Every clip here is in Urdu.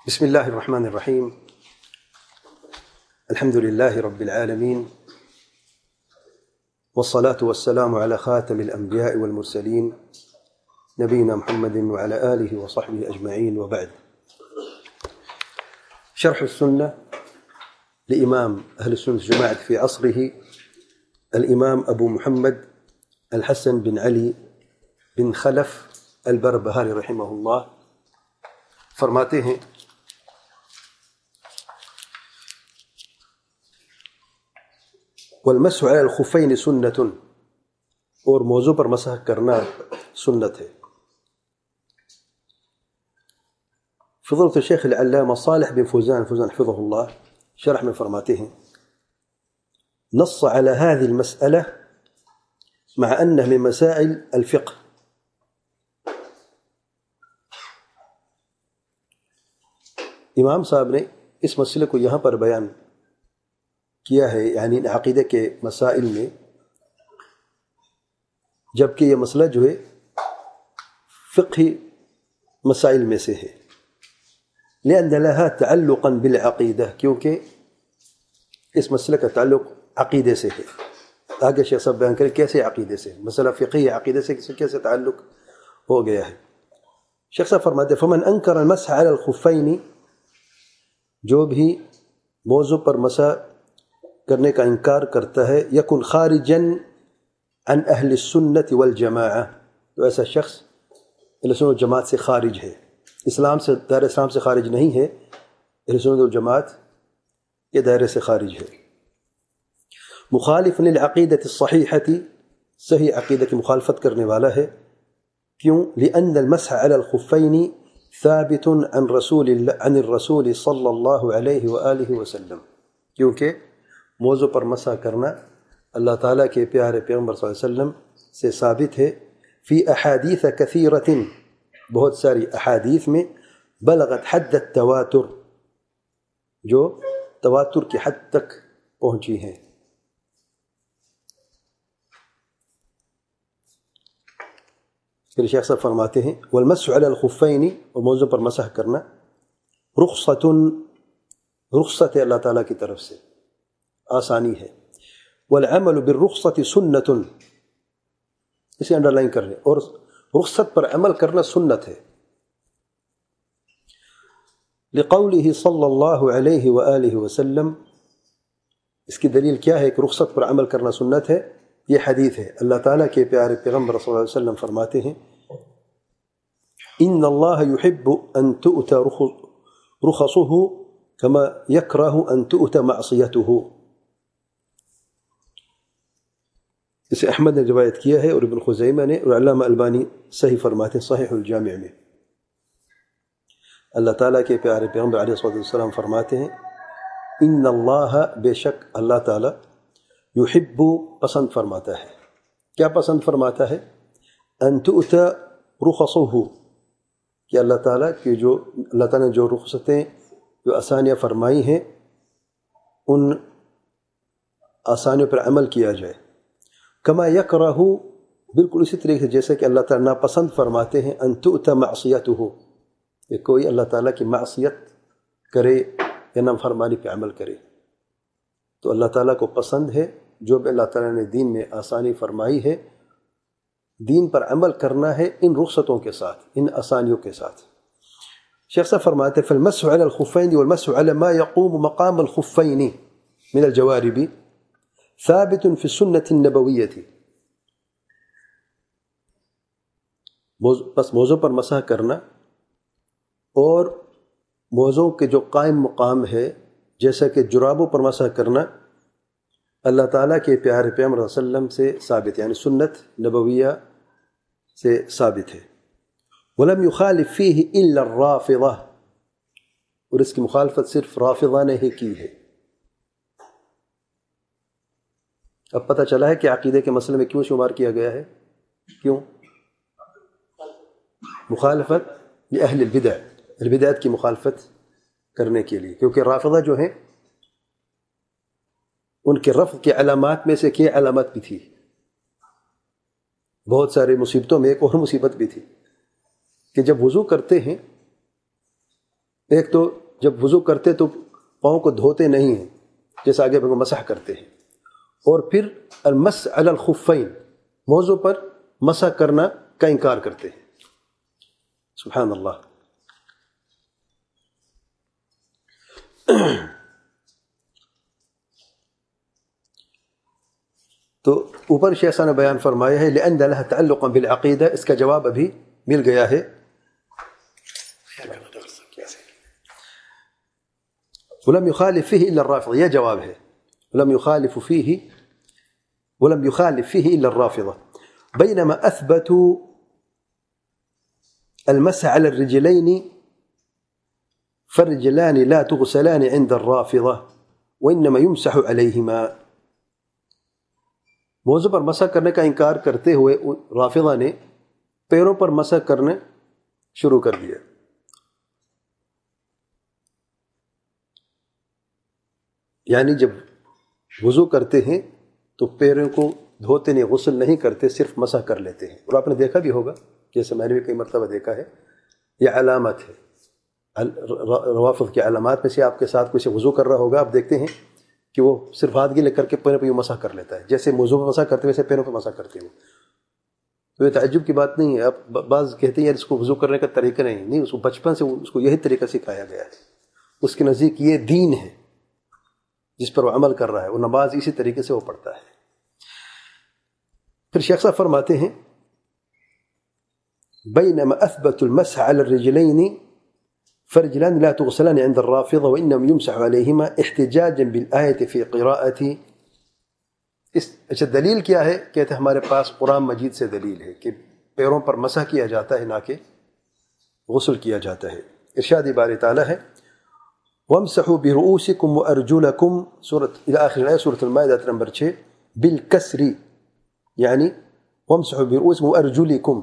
بسم الله الرحمن الرحيم. الحمد لله رب العالمين، والصلاة والسلام على خاتم الأنبياء والمرسلين نبينا محمد وعلى آله وصحبه أجمعين، وبعد. شرح السنة لإمام أهل السنة الجماعة في عصره الإمام أبو محمد الحسن بن علي بن خلف البربهاري رحمه الله فرماتے ہیں والمسح على الخفين سنة، اور موضوع پر مسح کرنا سنت ہے. فضيلة الشيخ العلامة صالح بن فوزان حفظه الله شرح میں فرماتے ہیں نص على هذه المسألة مع أنها من مسائل الفقه. امام صاحب نے اس مسئلے کو یہاں پر بیان کیا ہے، یعنی عقیدہ کے مسائل میں، جبکہ یہ مسئلہ جو ہے فقہی مسائل میں سے ہے. لأن لها تعلقا بالعقیدہ، کیونکہ اس مسئلے کا تعلق عقیدے سے ہے. آگے شیخ صاحب بیان کریں کیسے عقیدے سے، مسئلہ فقہی عقیدے سے کیسے تعلق ہو گیا ہے. شیخ صاحب فرماتے فمن انکر المسح على الخفین، جو بھی موضوع پر مسح کرنے کا انکار کرتا ہے، یکن خارجا عن اہل السنت والجماعہ، تو ایسا شخص اہل سنت والجماعت سے خارج ہے، اسلام سے، دائرہ اسلام سے خارج نہیں ہے، اہل سنت والجماعت کے دائرے سے خارج ہے. مخالف للعقیدۃ الصحیحۃ، صحیح عقیدہ کی مخالفت کرنے والا ہے. کیوں؟ لأن المسح على الخفین ثابت عن الرسول صلی اللہ علیہ وآلہ وسلم، کیونکہ موضوع پر مسح کرنا اللہ تعالیٰ کے پیارے پیغمبر صلی اللہ علیہ وسلم سے ثابت ہے. فی احادیث کثیرۃ، بہت ساری احادیث میں، بلغت حد التواتر، جو تواتر کی حد تک پہنچی ہیں. پھر شیخ صاحب فرماتے ہیں والمسح علی الخفین، اور موضوع پر مسح کرنا، رخصت ہے اللہ تعالیٰ کی طرف سے، آسانی ہے. والعمل بالرخصت سنت، اسے انڈر لائن کر رہے، اور رخصت پر عمل کرنا سنت ہے. لقوله صلی اللہ علیہ وآلہ وسلم، اس کی دلیل کیا ہے کہ رخصت پر عمل کرنا سنت ہے؟ یہ حدیث ہے، اللہ تعالیٰ کے پیارے پیغمبر صلی اللہ علیہ وسلم فرماتے ہیں ان اللہ یحب ان تؤتى رخصه كما يكره ان تؤتى معصیته. اسے احمد نے روایت کیا ہے، اور ابن خزیمہ نے، اور علامہ البانی صحیح فرماتے ہیں صحیح الجامع میں. اللہ تعالیٰ کے پیارے پیغمبر علیہ الصلوۃ والسلام فرماتے ہیں ان اللہ، بے شک اللہ تعالیٰ، یحب، پسند فرماتا ہے. کیا پسند فرماتا ہے؟ ان تؤتى رخصه، کہ اللہ تعالیٰ کی اللہ تعالیٰ نے جو رخصتیں، جو آسانیاں فرمائی ہیں، ان آسانیوں پر عمل کیا جائے. کما یکرہ، بالکل اسی طریقے سے جیسے کہ اللہ تعالیٰ ناپسند فرماتے ہیں ان تؤتى معصیته، کہ کوئی اللہ تعالیٰ کی معصیت کرے یا نافرمانی پہ عمل کرے. تو اللہ تعالیٰ کو پسند ہے جو بھی اللہ تعالیٰ نے دین میں آسانی فرمائی ہے، دین پر عمل کرنا ہے ان رخصتوں کے ساتھ، ان آسانیوں کے ساتھ. شیخ صاحب فرماتے ہیں فالمسح على الخفین والمسح على ما يقوم مقام الخفین من الجوارب ثابت في السنة النبویة. بس موضوع پر مسح کرنا اور موضوع کے جو قائم مقام ہے، جیسا کہ جرابوں پر مسح کرنا، اللہ تعالیٰ کے پیارے پیغمبر صلی اللہ علیہ وسلم سے ثابت، یعنی سنت نبویہ سے ثابت ہے. ولم يخالف فيه الا الرافضہ، اور اس کی مخالفت صرف رافضہ نے ہی کی ہے. اب پتہ چلا ہے کہ عقیدے کے مسئلے میں کیوں شمار کیا گیا ہے. کیوں؟ مخالفت لأہل البدع، البدعات کی مخالفت کرنے کے لیے، کیونکہ رافضہ جو ہیں ان کے رفض کی علامات میں سے کیا علامت بھی تھی، بہت سارے مصیبتوں میں ایک اور مصیبت بھی تھی کہ جب وضو کرتے ہیں ایک تو جب وضو کرتے تو پاؤں کو دھوتے نہیں ہیں جیسے آگے بڑھ مسح کرتے ہیں، اور پھر المس علی الخفین موضوع پر مسح کرنا کا انکار کرتے ہیں. سبحان اللہ. تو اوپر شیخ صاحب نے بیان فرمایا ہے لأن لها تعلقا بالعقیدہ، اس کا جواب ابھی مل گیا ہے. ولم يخالف فيه إلا الرافضة، یہ جواب ہے. ولم يخالف فيه إلا الرافضة، بينما أثبتوا المسح على الرجلين فالرجلان لا تغسلان عند الرافضة وإنما يمسح عليهما. موضوع پر مسح کرنے کا انکار کرتے ہوئے رافضہ نے پیروں پر مسح کرنے شروع کر دیا. یعنی جب وضو کرتے ہیں تو پیروں کو دھوتے نہیں، غسل نہیں کرتے، صرف مسح کر لیتے ہیں. اور آپ نے دیکھا بھی ہوگا، جیسے میں نے بھی کئی مرتبہ دیکھا ہے، یہ علامت ہے روافض کی علامات میں سے. آپ کے ساتھ کوئی وضو کر رہا ہوگا، آپ دیکھتے ہیں کہ وہ صرف ہاتھ گیلے کر کے پیروں پہ مسح کر لیتا ہے، جیسے وضو پہ مسح کرتے ویسے پیروں پہ مسح کرتے ہیں. تو یہ تعجب کی بات نہیں ہے. آپ بعض کہتے ہیں یار اس کو وضو کرنے کا طریقہ نہیں، اس کو بچپن سے اس کو یہی طریقہ سکھایا گیا ہے. اس کے نزدیک یہ دین ہے جس پر وہ عمل کر رہا ہے، وہ نماز اسی طریقے سے وہ پڑھتا ہے. پھر شیخ صاحب فرماتے ہیں بینما اثبتوا المسح على الرجلين فرجلان لا تغسلان عند الرافضة وإنهم يمسح عليهما احتجاجا بالآية في قراءة. اچھا دلیل کیا ہے؟ کہتے ہیں ہمارے پاس قرآن مجید سے دلیل ہے کہ پیروں پر مسح کیا جاتا ہے، نہ کہ غسل کیا جاتا ہے. ارشاد باری تعالیٰ ہے وَامْسَحُوا بِرُؤُوسِكُمْ وَأَرْجُلَكُمْ إلى آخر الآية سورة المائدة نمبر 6 بالکسر، یعنی وَامْسَحُوا بِرُؤُوسِكُمْ وَأَرْجُلِكُمْ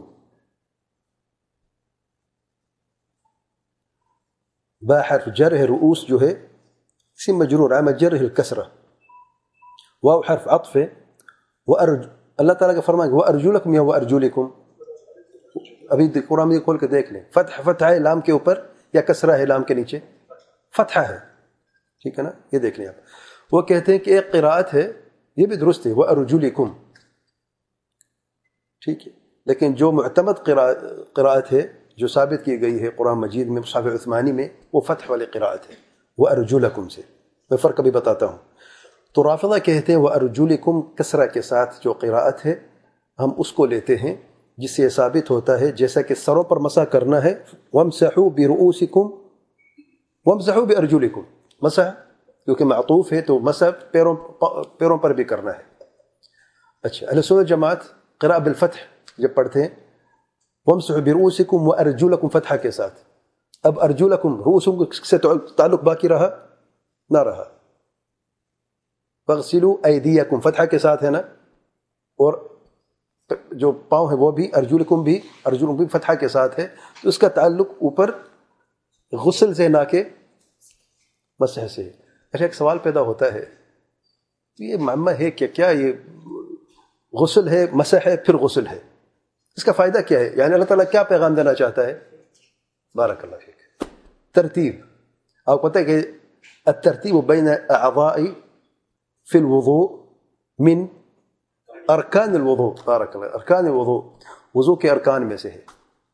با حرف جر ہے، رؤوس جو ہے اسم مجرور علامہ جر ہے الکسرہ، واو حرف عطف ہے. اللہ تعالیٰ کا فرمان ہے وَأَرْجُلَكُمْ یا وَأَرْجُلِكُمْ. ابھی قرآن میں کھول کے دیکھ لیں، فتح ہے لام کے اوپر یا کسرہ ہے لام کے نیچے؟ فتحہ ہے، ٹھیک ہے نا؟ یہ دیکھ لیں آپ. وہ کہتے ہیں کہ ایک قراءت ہے، یہ بھی درست ہے وَأَرْجُلِكُمْ، ٹھیک ہے، لیکن جو معتمد قراءت ہے جو ثابت کی گئی ہے قرآن مجید میں مصحف عثمانی میں، وہ فتح والی قراءت ہے وَأَرْجُلَكُمْ سے. میں فرق ابھی بتاتا ہوں. تو رافضہ کہتے ہیں وَأَرْجُلِكُمْ کسرہ کے ساتھ جو قراءت ہے ہم اس کو لیتے ہیں جس سے یہ ثابت ہوتا ہے جیسا کہ سروں پر مسح کرنا ہے وَامْسَحُوا بِرُؤُوسِكُمْ وَامْسَحُوا بِأَرْجُلِكُمْ، مسح کیونکہ معطوف ہے تو مسح پیروں پر بھی کرنا ہے. اچھا اہل سنت جماعت قراء بالفتح جب پڑھتے ہیں وَامْسَحُوا بِرُؤُوسِكُمْ وَأَرْجُلَكُمْ فتحہ کے ساتھ. اب ارجلکم رؤوسکم سے تعلق باقی رہا نہ رہا. فَاغْسِلُوا أَيْدِيَكُمْ فتحہ کے ساتھ ہے نا، اور جو پاؤں ہے وہ بھی ارجلکم بھی فتحہ کے ساتھ ہے، تو اس کا تعلق اوپر غسل سے نہ کہ مسح سے. اچھا ایک سوال پیدا ہوتا ہے، یہ معمہ ہے کہ کیا یہ غسل ہے، مسح ہے، پھر غسل ہے، اس کا فائدہ کیا ہے؟ یعنی اللہ تعالیٰ کیا پیغام دینا چاہتا ہے؟ بارک اللہ فیک. ترتیب، آپ کو پتہ ہے کہ الترتیب بین اعضاء فی الوضوء من ارکان الوضوء، بارک اللہ، ارکان الوضوء وضو کے ارکان میں سے ہے.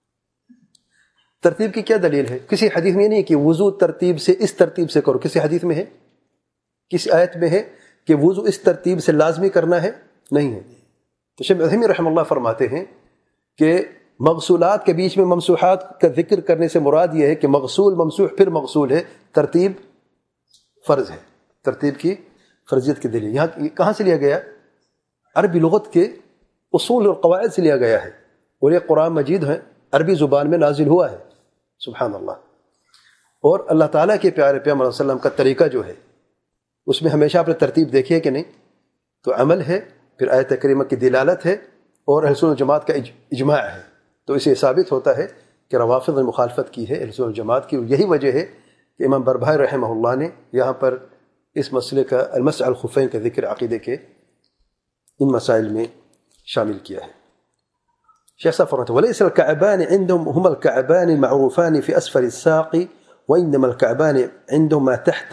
ترتیب کی کیا دلیل ہے؟ کسی حدیث میں نہیں کہ وضو ترتیب سے اس ترتیب سے کرو، کسی حدیث میں ہے، کسی آیت میں ہے کہ وضو اس ترتیب سے لازمی کرنا ہے؟ نہیں ہے. تو شیخ عثیمین رحمہ اللہ فرماتے ہیں کہ مغسولات کے بیچ میں ممسوحات کا ذکر کرنے سے مراد یہ ہے کہ مغسول ممسوح پھر مغسول ہے، ترتیب فرض ہے، ترتیب کی فرضیت کی دلیل. یہاں کہاں سے لیا گیا؟ عربی لغت کے اصول اور قواعد سے لیا گیا ہے، اور یہ قرآن مجید ہے عربی زبان میں نازل ہوا ہے. سبحان اللہ. اور اللہ تعالیٰ کے پیارے پیغمبر صلی اللہ علیہ وسلم کا طریقہ جو ہے اس میں ہمیشہ آپ نے ترتیب دیکھی ہے کہ نہیں؟ تو عمل ہے، پھر آیت کریمہ کی دلالت ہے، اور اہل سنت جماعت کا اجماع ہے. تو اسے ثابت ہوتا ہے کہ روافض نے مخالفت کی ہے اہل سنت جماعت کی. یہی وجہ ہے کہ امام بربہاری رحمہ اللہ نے یہاں پر اس مسئلے کا المسح علی الخفین کا ذکر عقیدے کے ان مسائل میں شامل کیا ہے. شیخ صاحب فرماتے ہیں وَلَيْسَ الْكَعْبَانِ عِنْدَهُمْ هُمَا الْكَعْبَانِ الْمَعْرُوفَانِ فِي أَسْفَلِ السَّاقِ وإنما الكعبان عندهما تحت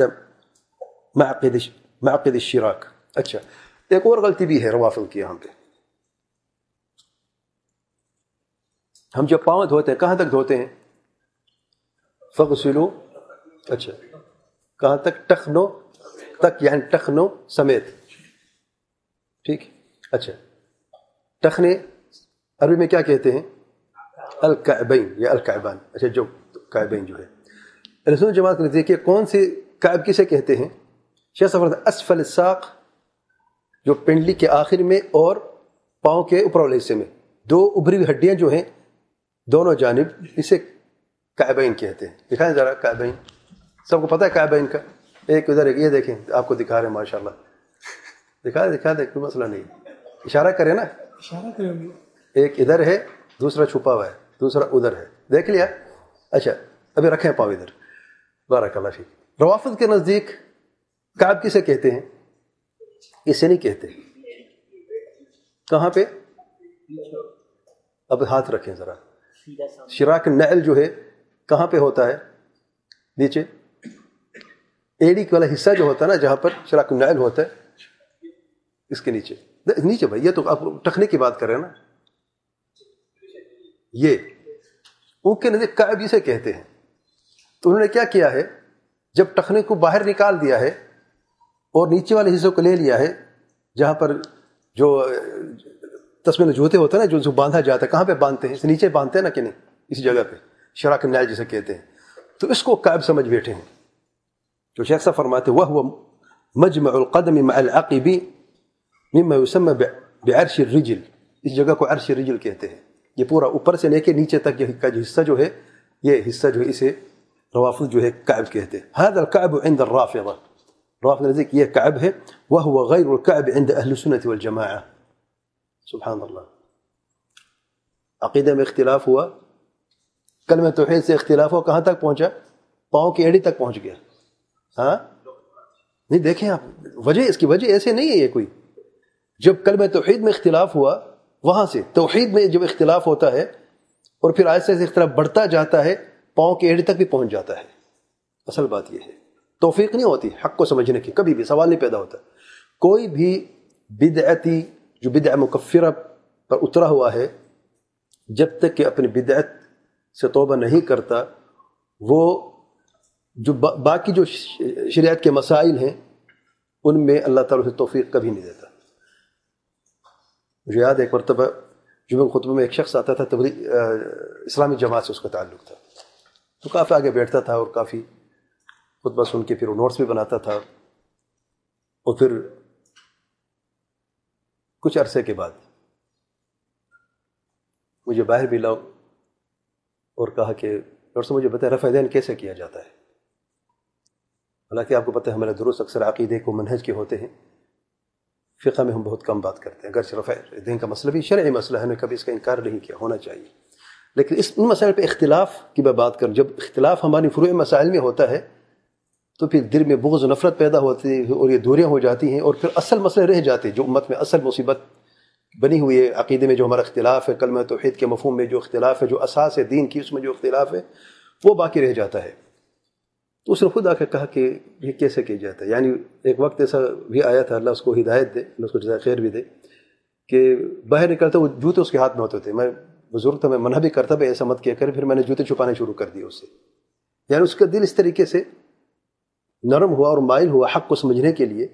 معقد الشراك. اچھا ایک اور غلطی بھی ہے روافض کی یہاں پہ. ہم جب پاؤں دھوتے ہیں کہاں تک دھوتے ہیں؟ فغسلو، اچھا کہاں تک؟ ٹخنوں تک، یعنی ٹخنوں سمیت. ٹھیک، اچھا ٹخنے عربی میں کیا کہتے ہیں؟ الکعبین یا الکعبان. اچھا جو کعبین جو ہے اہل سنت جماعت نے دیکھیے کون سے کعب کسے کہتے ہیں؟ شیخ صاحب فرماتے ہیں اسفل الساق، جو پنڈلی کے آخر میں اور پاؤں کے اوپر والے حصے میں دو ابری ہوئی ہڈیاں جو ہیں دونوں جانب، اسے کعبین کہتے ہیں. دکھائیں ذرا کعبین، سب کو پتہ ہے کعبین کا؟ ایک ادھر ایک، یہ دیکھیں آپ کو دکھا رہے ہیں ماشاءاللہ. دکھا دیں کوئی مسئلہ نہیں، اشارہ کریں نا، اشارہ کریں. ایک ادھر ہے، دوسرا چھپا ہوا ہے، دوسرا ادھر ہے، دیکھ لیا؟ اچھا ابھی رکھیں پاؤں ادھر. بارک اللہ فیک. روافض کے نزدیک کعب کسے کہتے ہیں؟ اسے نہیں کہتے. کہاں پہ؟ اب ہاتھ رکھیں ذرا. شراک النعل جو ہے کہاں پہ ہوتا ہے؟ نیچے ایڑی والا حصہ جو ہوتا ہے نا، جہاں پر شراک النعل ہوتا ہے، اس کے نیچے. نیچے بھائی، یہ تو آپ ٹخنے کی بات کر رہے ہیں نا. یہ ان کے نزدیک کعب اسے کہتے ہیں. تو انہوں نے کیا کیا ہے، جب ٹخنے کو باہر نکال دیا ہے اور نیچے والے حصے کو لے لیا ہے، جہاں پر جو تسمے جوتے ہوتے ہیں نا، جو باندھا جاتا ہے، کہاں پہ باندھتے ہیں؟ اس نیچے باندھتے ہیں نا کہ نہیں، اسی جگہ پہ شراک النعل جسے کہتے ہیں. تو اس کو کعب سمجھ بیٹھے ہیں. جو شیخ صاحب فرماتے ہیں وَهُوَ مجمع القدم مع العقب مما يسمى بعرش الرجل، اس جگہ کو عرش الرجل کہتے ہیں. یہ پورا اوپر سے لے کے نیچے تک کا جو حصہ جو ہے، یہ حصہ جو ہے اسے روافض جو ہے کعب کہتے ہیں. هذا الكعب عند الرافضة، روافض نزدیک یہ کعب ہے. وهو غیر الكعب عند اہل السنة والجماعة. سبحان اللہ. عقیدہ میں اختلاف ہوا، کلمہ توحید سے اختلاف ہوا، کہاں تک پہنچا؟ پاؤں کی ایڑی تک پہنچ گیا. ہاں نہیں، دیکھیں آپ وجہ، اس کی وجہ ایسے نہیں ہے یہ کوئی. جب کلمہ توحید میں اختلاف ہوا، وہاں سے توحید میں جب اختلاف ہوتا ہے اور پھر آہستہ سے اختلاف بڑھتا جاتا ہے، پاؤں کی ایڑی تک بھی پہنچ جاتا ہے. اصل بات یہ ہے توفیق نہیں ہوتی حق کو سمجھنے کی، کبھی بھی سوال نہیں پیدا ہوتا. کوئی بھی بدعتی جو بدع مکفرہ پر اترا ہوا ہے، جب تک کہ اپنی بدعت سے توبہ نہیں کرتا، وہ جو باقی جو شریعت کے مسائل ہیں ان میں اللہ تعالیٰ سے توفیق کبھی نہیں دیتا. مجھے یاد ہے ایک مرتبہ جمعہ خطبہ میں ایک شخص آتا تھا، اسلامی جماعت سے اس کا تعلق تھا، تو کافی آگے بیٹھتا تھا اور کافی خطبہ سن کے پھر وہ نوٹس بھی بناتا تھا. اور پھر کچھ عرصے کے بعد مجھے باہر بھی لاؤ اور کہا کہ ڈاکٹر صاحب مجھے بتائیں رفع دین کیسے کیا جاتا ہے. حالانکہ آپ کو پتہ ہے ہمارے دروس اکثر عقیدے کو منہج کے ہوتے ہیں، فقہ میں ہم بہت کم بات کرتے ہیں. اگرچہ رفع دین کا مسئلہ بھی شرعی مسئلہ ہے، ہمیں کبھی اس کا انکار نہیں کیا، ہونا چاہیے. لیکن ان مسائل پہ اختلاف کی میں بات کروں، جب اختلاف ہماری فروع مسائل میں ہوتا ہے تو پھر دل میں بغض و نفرت پیدا ہوتی ہے اور یہ دوریاں ہو جاتی ہیں، اور پھر اصل مسئلے رہ جاتے ہیں. جو امت میں اصل مصیبت بنی ہوئی ہے، عقیدے میں جو ہمارا اختلاف ہے، کلمہ توحید کے مفہوم میں جو اختلاف ہے، جو اساس ہے دین کی، اس میں جو اختلاف ہے وہ باقی رہ جاتا ہے. تو اس نے خود آ کے کہا کہ یہ کیسے کیا جاتا ہے. یعنی ایک وقت ایسا بھی آیا تھا، اللہ اس کو ہدایت دے، اللہ اس کو جزائے خیر بھی دے، کہ باہر نکلتا وہ جوتے اس کے ہاتھ میں ہوتے تھے. میں بزرگ تھا، میں منع بھی کرتا بھی ایسا مت کیا کرے، پھر میں نے جوتے چھپانے شروع کر دیے اس سے. یعنی اس کا دل اس طریقے سے نرم ہوا اور مائل ہوا حق کو سمجھنے کے لیے.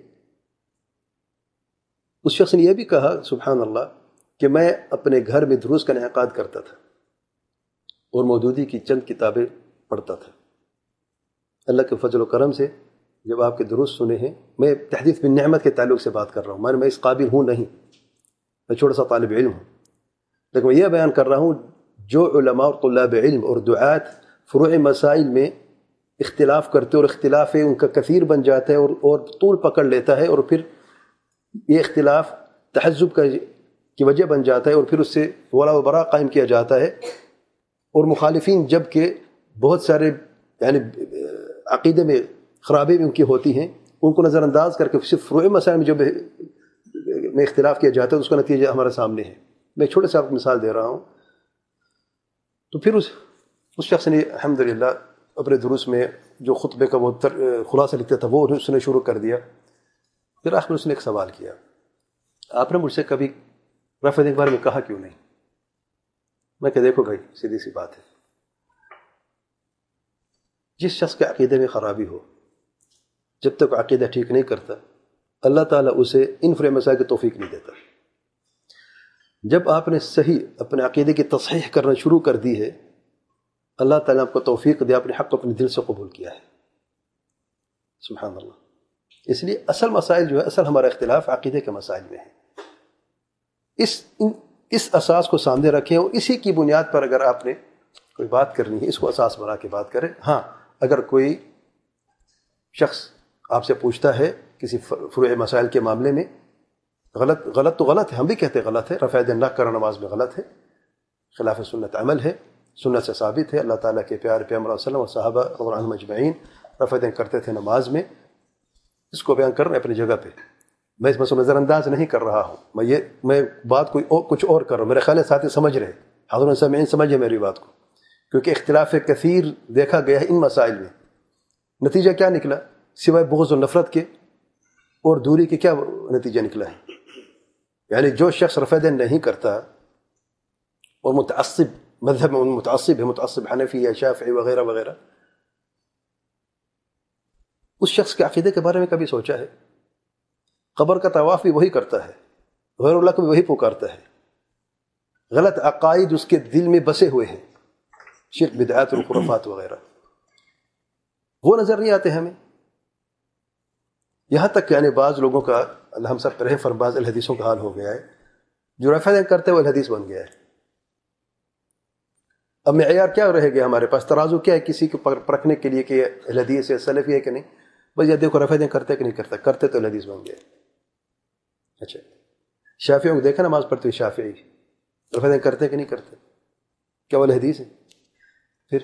اس شخص نے یہ بھی کہا سبحان اللہ کہ میں اپنے گھر میں دروس کا انعقاد کرتا تھا اور مودودی کی چند کتابیں پڑھتا تھا. اللہ کے فضل و کرم سے جب آپ کے دروس سنے ہیں، میں تحدیث بن نعمت کے تعلق سے بات کر رہا ہوں، میں اس قابل ہوں نہیں، میں چھوٹا سا طالب علم ہوں، لیکن میں یہ بیان کر رہا ہوں جو علماء اور طلاب علم اور دعات فروع مسائل میں اختلاف کرتے اور اختلاف ان کا کثیر بن جاتا ہے اور طول پکڑ لیتا ہے، اور پھر یہ اختلاف تحزب کی وجہ بن جاتا ہے، اور پھر اس سے ولا و برا قائم کیا جاتا ہے. اور مخالفین جب کہ بہت سارے یعنی عقیدے میں خرابی بھی ان کی ہوتی ہیں، ان کو نظر انداز کر کے صرف فروع مسائل میں جب میں اختلاف کیا جاتا ہے، اس کا نتیجہ ہمارے سامنے ہے. میں چھوٹے سے آپ کو مثال دے رہا ہوں. تو پھر اس شخص نے الحمدللہ اپنے دروس میں جو خطبے کا وہ خلاصہ لکھتا تھا وہ اس نے شروع کر دیا. پھر آخر اس نے ایک سوال کیا, آپ نے مجھ سے کبھی رفع دین کے بارے میں کہا کیوں نہیں؟ میں کہ دیکھو بھائی سیدھی سی بات ہے, جس شخص کے عقیدے میں خرابی ہو, جب تک عقیدہ ٹھیک نہیں کرتا اللہ تعالیٰ اسے ان فرے مسائل کی توفیق نہیں دیتا. جب آپ نے صحیح اپنے عقیدے کی تصحیح کرنا شروع کر دی ہے, اللہ تعالیٰ آپ کو توفیق دیا, اپنے حق کو اپنے دل سے قبول کیا ہے. سبحان اللہ. اس لیے اصل مسائل جو ہے, اصل ہمارا اختلاف عقیدے کے مسائل میں ہے. اس اساس کو سامنے رکھیں اور اسی کی بنیاد پر اگر آپ نے کوئی بات کرنی ہے اس کو اساس بنا کے بات کریں. ہاں, اگر کوئی شخص آپ سے پوچھتا ہے کسی فروع مسائل کے معاملے میں, غلط تو غلط ہے, ہم بھی کہتے ہیں غلط ہے, رفع دین نہ کرنا نماز میں غلط ہے, خلاف سنت عمل ہے, سنت سے ثابت ہے. اللہ تعالیٰ کے پیارے پیغمبر صلی اللہ علیہ وسلم اور صحابہ رضی اللہ عنہم اجمعین رفع دین کرتے تھے نماز میں. اس کو بیان کرنا اپنی جگہ پہ, میں اس مسئلہ نظر انداز نہیں کر رہا ہوں, میں بات کچھ اور کر رہا ہوں. میرے خیال ہے ساتھی سمجھ رہے, حضرت سامعین سمجھے میری بات کو, کیونکہ اختلاف کثیر دیکھا گیا ہے ان مسائل میں. نتیجہ کیا نکلا سوائے بغض و نفرت کے اور دوری کے؟ کیا نتیجہ نکلا ہے؟ یعنی جو شخص رفع دین نہیں کرتا اور متعصب مذہب میں متعصب ہے, متعصب حنفی یا شافعی وغیرہ وغیرہ, اس شخص کے عقیدے کے بارے میں کبھی سوچا ہے؟ قبر کا طواف بھی وہی کرتا ہے, غیر اللہ کو بھی وہی پکارتا ہے, غلط عقائد اس کے دل میں بسے ہوئے ہیں, شرک بدعات اور خرافات وغیرہ, وہ نظر نہیں آتے ہمیں. یہاں تک کہ یعنی بعض لوگوں کا, اللہ ہم سب پر رحم فرمائے, بعض الحدیثوں کا حال ہو گیا ہے, جو رفع دین کرتے ہوئے الحدیث بن گیا ہے. اب معیار کیا رہ گیا ہمارے پاس, ترازو کیا ہے کسی کو پرکھنے کے لیے کہ الحدیث ہے سلفی ہے کہ نہیں؟ بس یہ دیکھو رفع دین کرتے کہ نہیں کرتا, کرتے تو الحدیث بن گیا. اچھا, شافعیوں کو دیکھا نماز پڑھتے ہوئے شافعی رفع دین کرتے کہ نہیں کرتے؟ کیا وہ الحدیث ہے؟ پھر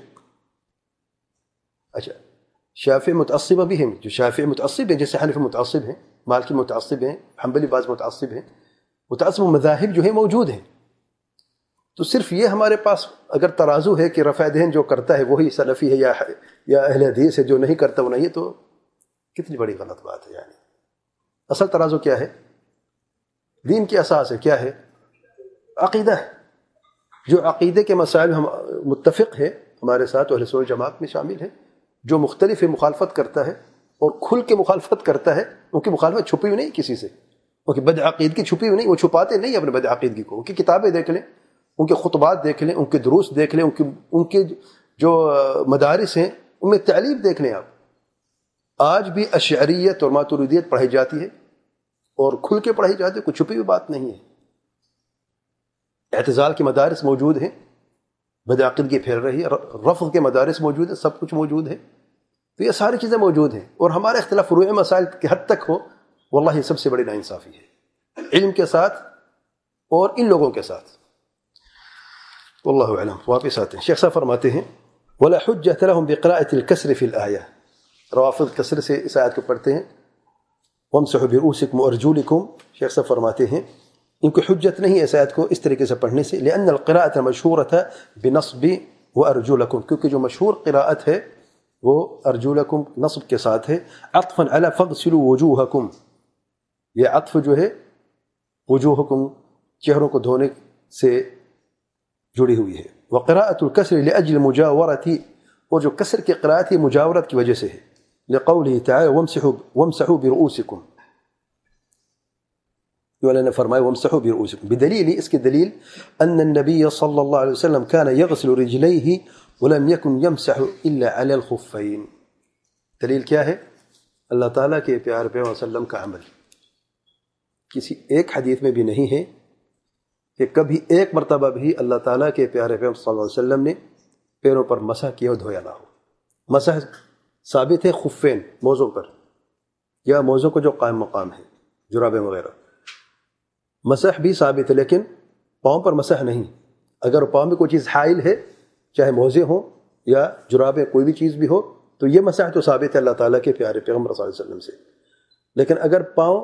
اچھا, شافعی متعصبہ بھی ہیں, جو شافعی متعصب ہیں, جیسے حنفی متعصب ہیں, مالکی متعصب ہیں, حنبلی بعض متعصب ہیں, متعصب مذاہب جو ہیں موجود ہیں. تو صرف یہ ہمارے پاس اگر ترازو ہے کہ رفع دین جو کرتا ہے وہی سلفی ہے یا اہل حدیث ہے, جو نہیں کرتا وہ نہیں ہے, تو کتنی بڑی غلط بات ہے. یعنی اصل ترازو کیا ہے؟ دین کی اساس ہے, کیا ہے؟ عقیدہ ہے. جو عقیدے کے مسائل ہم متفق ہے ہمارے ساتھ اہل سنت جماعت میں شامل ہے, جو مختلف مخالفت کرتا ہے اور کھل کے مخالفت کرتا ہے, ان کی مخالفت چھپی ہوئی نہیں کسی سے, ان کی بد عقیدگی چھپی ہوئی نہیں, وہ چھپاتے نہیں اپنے بد عقیدگی کو. ان کی کتابیں دیکھ لیں, ان کے خطبات دیکھ لیں, ان کے دروس دیکھ لیں, ان کے جو مدارس ہیں ان میں تعلیم دیکھ لیں آپ. آج بھی اشعریت اور ماتریدیت پڑھائی جاتی ہے اور کھل کے پڑھائی جاتی ہے, کوئی چھپی ہوئی بات نہیں ہے. اعتزال کے مدارس موجود ہیں, بد عقیدگی پھیل رہی ہے, رفض کے مدارس موجود ہیں, سب کچھ موجود ہے. تو یہ ساری چیزیں موجود ہیں, اور ہمارا اختلاف فروع مسائل کی حد تک ہو, واللہ یہ سب سے بڑی ناانصافی ہے, علم کے ساتھ اور ان لوگوں کے ساتھ. واللہ اعلم. واپس آتے ہیں, شیخ صاحب فرماتے ہیں وَلَا حُجَّةَ لَهُمْ بِقِرَاءَةِ الْكَسْرِ فِي الْآيَةِ. روافض کسر سے اس آیت کو پڑھتے ہیں, وَامْسَحُوا بِرُؤُوسِكُمْ وَأَرْجُلِكُمْ. شیخ صاحب فرماتے ہیں ان کو حجت نہیں ہے اس آیت کو اس طریقے سے پڑھنے سے, لأن القراءة مشهورة بنصب وأرجلكم, کیونکہ جو مشہور قراءت ہے وہ ارجلکم نصب کے ساتھ ہے. عطفا على فاغسلوا وجوهكم, یہ عطف جو ہے وجوہکم چہروں کو دھونے سے جڑی ہوئی ہے. وقراءة الكسر لأجل مجاورة, اور جو کسر کی قراءت ہے مجاورت کی وجہ سے ہے, لقوله تعالى وامسحوا برؤوسكم, نے فرمایا وامسحوا برؤوسكم, بدلیل, اس کی دلیل ان النبی صلی اللہ علیہ وسلم كان يغسل رجليه ولم يكن يمسح الا على الخفين. دلیل کیا ہے؟ اللہ تعالیٰ کے پیارے پیغمبر صلی اللہ علیہ وسلم کا عمل. کسی ایک حدیث میں بھی نہیں ہے کہ کبھی ایک مرتبہ بھی اللہ تعالیٰ کے پیارے پیغمبر صلی اللہ علیہ وسلم نے پیروں پر مسح کیا اور دھویا نہ ہو. مسح ثابت ہے خفین موزوں پر, یا موزوں کو جو قائم مقام ہے جرابیں وغیرہ, مسح بھی ثابت ہے, لیکن پاؤں پر مسح نہیں. اگر پاؤں میں کوئی چیز حائل ہے, چاہے موزے ہوں یا جرابیں, کوئی بھی چیز بھی ہو, تو یہ مسح تو ثابت ہے اللہ تعالیٰ کے پیارے پیغمبر صلی اللہ علیہ وسلم سے. لیکن اگر پاؤں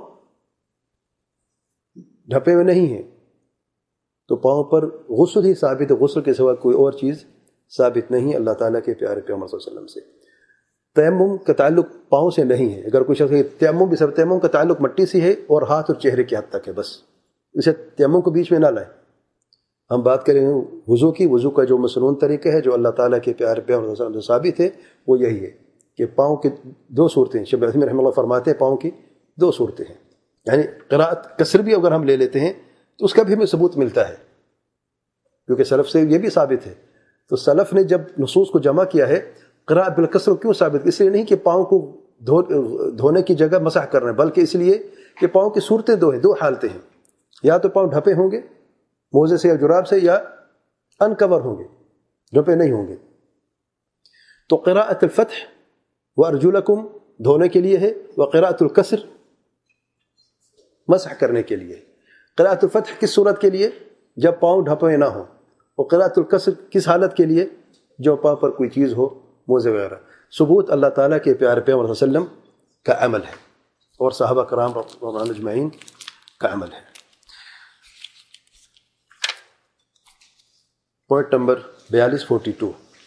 ڈھپے ہوئے نہیں ہیں تو پاؤں پر غسل ہی ثابت ہے, غسل کے سوا کوئی اور چیز ثابت نہیں اللہ تعالیٰ کے پیارے پیغمبر صلی اللہ علیہ وسلم سے۔ تیمم کا تعلق پاؤں سے نہیں ہے۔ اگر کوئی شخص تیمم بھی سب تیمم کا تعلق مٹی سے ہے اور ہاتھ اور چہرے کی حد تک ہے، بس اسے تیمم کو بیچ میں نہ لائیں۔ ہم بات کریں وضو کی، وضو کا جو مسنون طریقہ ہے جو اللہ تعالیٰ کے پیارے پیغمبر صلی اللہ علیہ وسلم سے ثابت ہے وہ یہی ہے کہ پاؤں کی دو صورتیں ہیں۔ شیخ عثیمین رحمہ اللہ فرماتے ہیں پاؤں کی دو صورتیں ہیں، یعنی قراءت کسر بھی اگر ہم لے لیتے ہیں تو اس کا بھی ہمیں ثبوت ملتا ہے، کیونکہ سلف سے یہ بھی ثابت ہے۔ تو سلف نے جب نصوص کو جمع کیا ہے قراءت بالکسر کیوں ثابت؟ اس لیے نہیں کہ پاؤں کو دھونے کی جگہ مسح کرنا ہے، بلکہ اس لیے کہ پاؤں کی صورتیں دو ہیں، دو حالتیں ہیں، یا تو پاؤں ڈھپے ہوں گے موزے سے یا جراب سے، یا انکور ہوں گے، ڈھپے نہیں ہوں گے۔ تو قراءت الفتح وارجلکم دھونے کے لیے ہے، وقراءت الکسر مسح کرنے کے لیے۔ قراءت الفتح کس صورت کے لیے؟ جب پاؤں ڈھپے نہ ہوں، اور قراءت الکسر کس حالت کے لیے؟ جو پاؤں پر کوئی چیز ہو، موزے وغیرہ۔ ثبوت اللہ تعالیٰ کے پیارے پیغمبر صلی اللہ علیہ وسلم کا عمل ہے اور صحابہ کرام رضوان اللہ اجمعین کا عمل ہے۔ پوائنٹ نمبر 42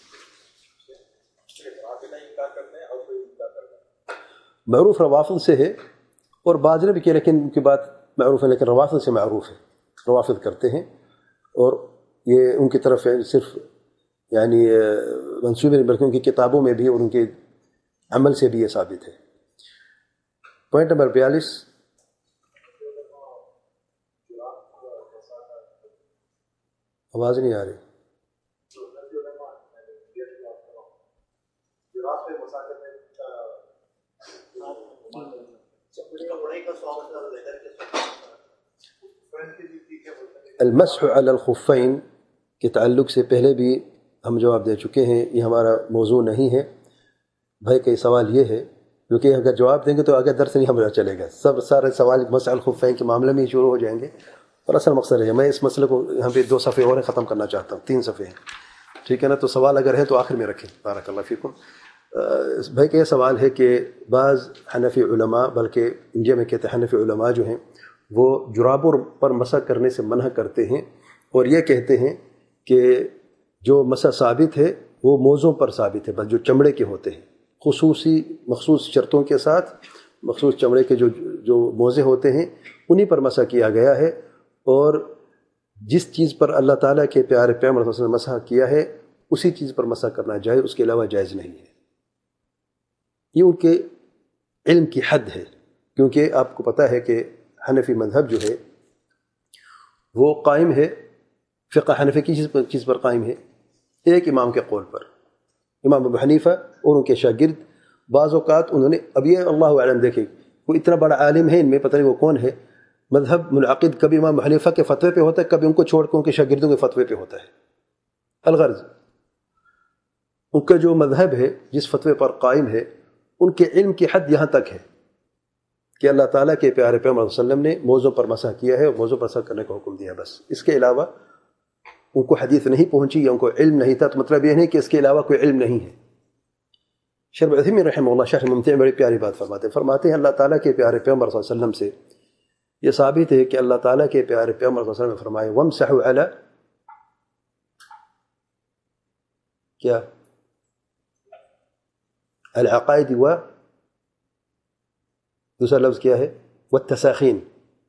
معروف روافض سے ہے، اور بعض نے بھی کیا، لیکن ان کی بات معروف ہے، لیکن روافض سے معروف ہے، روافض کرتے ہیں، اور یہ ان کی طرف صرف یعنی منسوب نہیں بلکہ ان کی کتابوں میں بھی اور ان کے عمل سے بھی یہ ثابت ہے۔ پوائنٹ نمبر 42 آواز نہیں آ رہی۔ المسح علی الخفین کے تعلق سے پہلے بھی ہم جواب دے چکے ہیں، یہ ہمارا موضوع نہیں ہے۔ بھائی کا سوال یہ ہے، کیونکہ اگر جواب دیں گے تو آگے درس نہیں ہمارا چلے گا، سارے سوال مسح الخفین کے معاملے میں ہی شروع ہو جائیں گے، اور اصل مقصد ہے میں اس مسئلے کو یہاں پہ 2 صفحے اور ختم کرنا چاہتا ہوں، 3 صفحے ہیں، ٹھیک ہے نا؟ تو سوال اگر ہے تو آخر میں رکھیں، بارک اللہ فیکم۔ بھائی کا یہ سوال ہے کہ بعض حنفی علماء، بلکہ انڈیا میں کہتے ہیں حنفی علماء جو ہیں وہ جرابوں پر مسح کرنے سے منع کرتے ہیں، اور یہ کہتے ہیں کہ جو مسح ثابت ہے وہ موزوں پر ثابت ہے، بس جو چمڑے کے ہوتے ہیں، مخصوص شرطوں کے ساتھ مخصوص چمڑے کے جو موزے ہوتے ہیں انہی پر مسح کیا گیا ہے، اور جس چیز پر اللہ تعالیٰ کے پیارے پیغمبر صلی اللہ علیہ وسلم نے مسح کیا ہے اسی چیز پر مسح کرنا جائز، اس کے علاوہ جائز نہیں ہے۔ یہ ان کے علم کی حد ہے، کیونکہ آپ کو پتہ ہے کہ حنفی مذہب جو ہے وہ قائم ہے، فقہ حنفی کی چیز پر قائم ہے، ایک امام کے قول پر، امام ابو حنیفہ اور ان کے شاگرد۔ بعض اوقات انہوں نے، اب یہ اللہ اعلم، دیکھیں کوئی اتنا بڑا عالم ہے ان میں، پتہ نہیں وہ کون ہے، مذہب منعقد کبھی امام ابو حنیفہ کے فتوے پہ ہوتا ہے، کبھی ان کو چھوڑ کے ان کے شاگردوں کے فتوے پہ ہوتا ہے۔ الغرض ان کا جو مذہب ہے، جس فتوے پر قائم ہے، ان کے علم کی حد یہاں تک ہے کہ اللہ تعالیٰ کے پیارے پیغمبر صلی اللہ علیہ وسلم نے موضوع پر مسح کیا ہے اور موضوع پر مسح کرنے کا حکم دیا، بس اس کے علاوہ ان کو حدیث نہیں پہنچی یا ان کو علم نہیں تھا، تو مطلب یہ نہیں کہ اس کے علاوہ کوئی علم نہیں ہے۔ شیخ عثیمین رحمہ اللہ شرح ممتع بڑی پیاری بات فرماتے ہیں اللہ تعالیٰ کے پیارے پیغمبر صلی اللہ علیہ وسلم سے یہ ثابت ہے کہ اللہ تعالیٰ کے پیارے پیغمبر صلی اللہ علیہ وسلم نے فرمایا وَامْسَحُوا عَلَى کیا العقائد، و دوسرا لفظ کیا ہے والتساخین،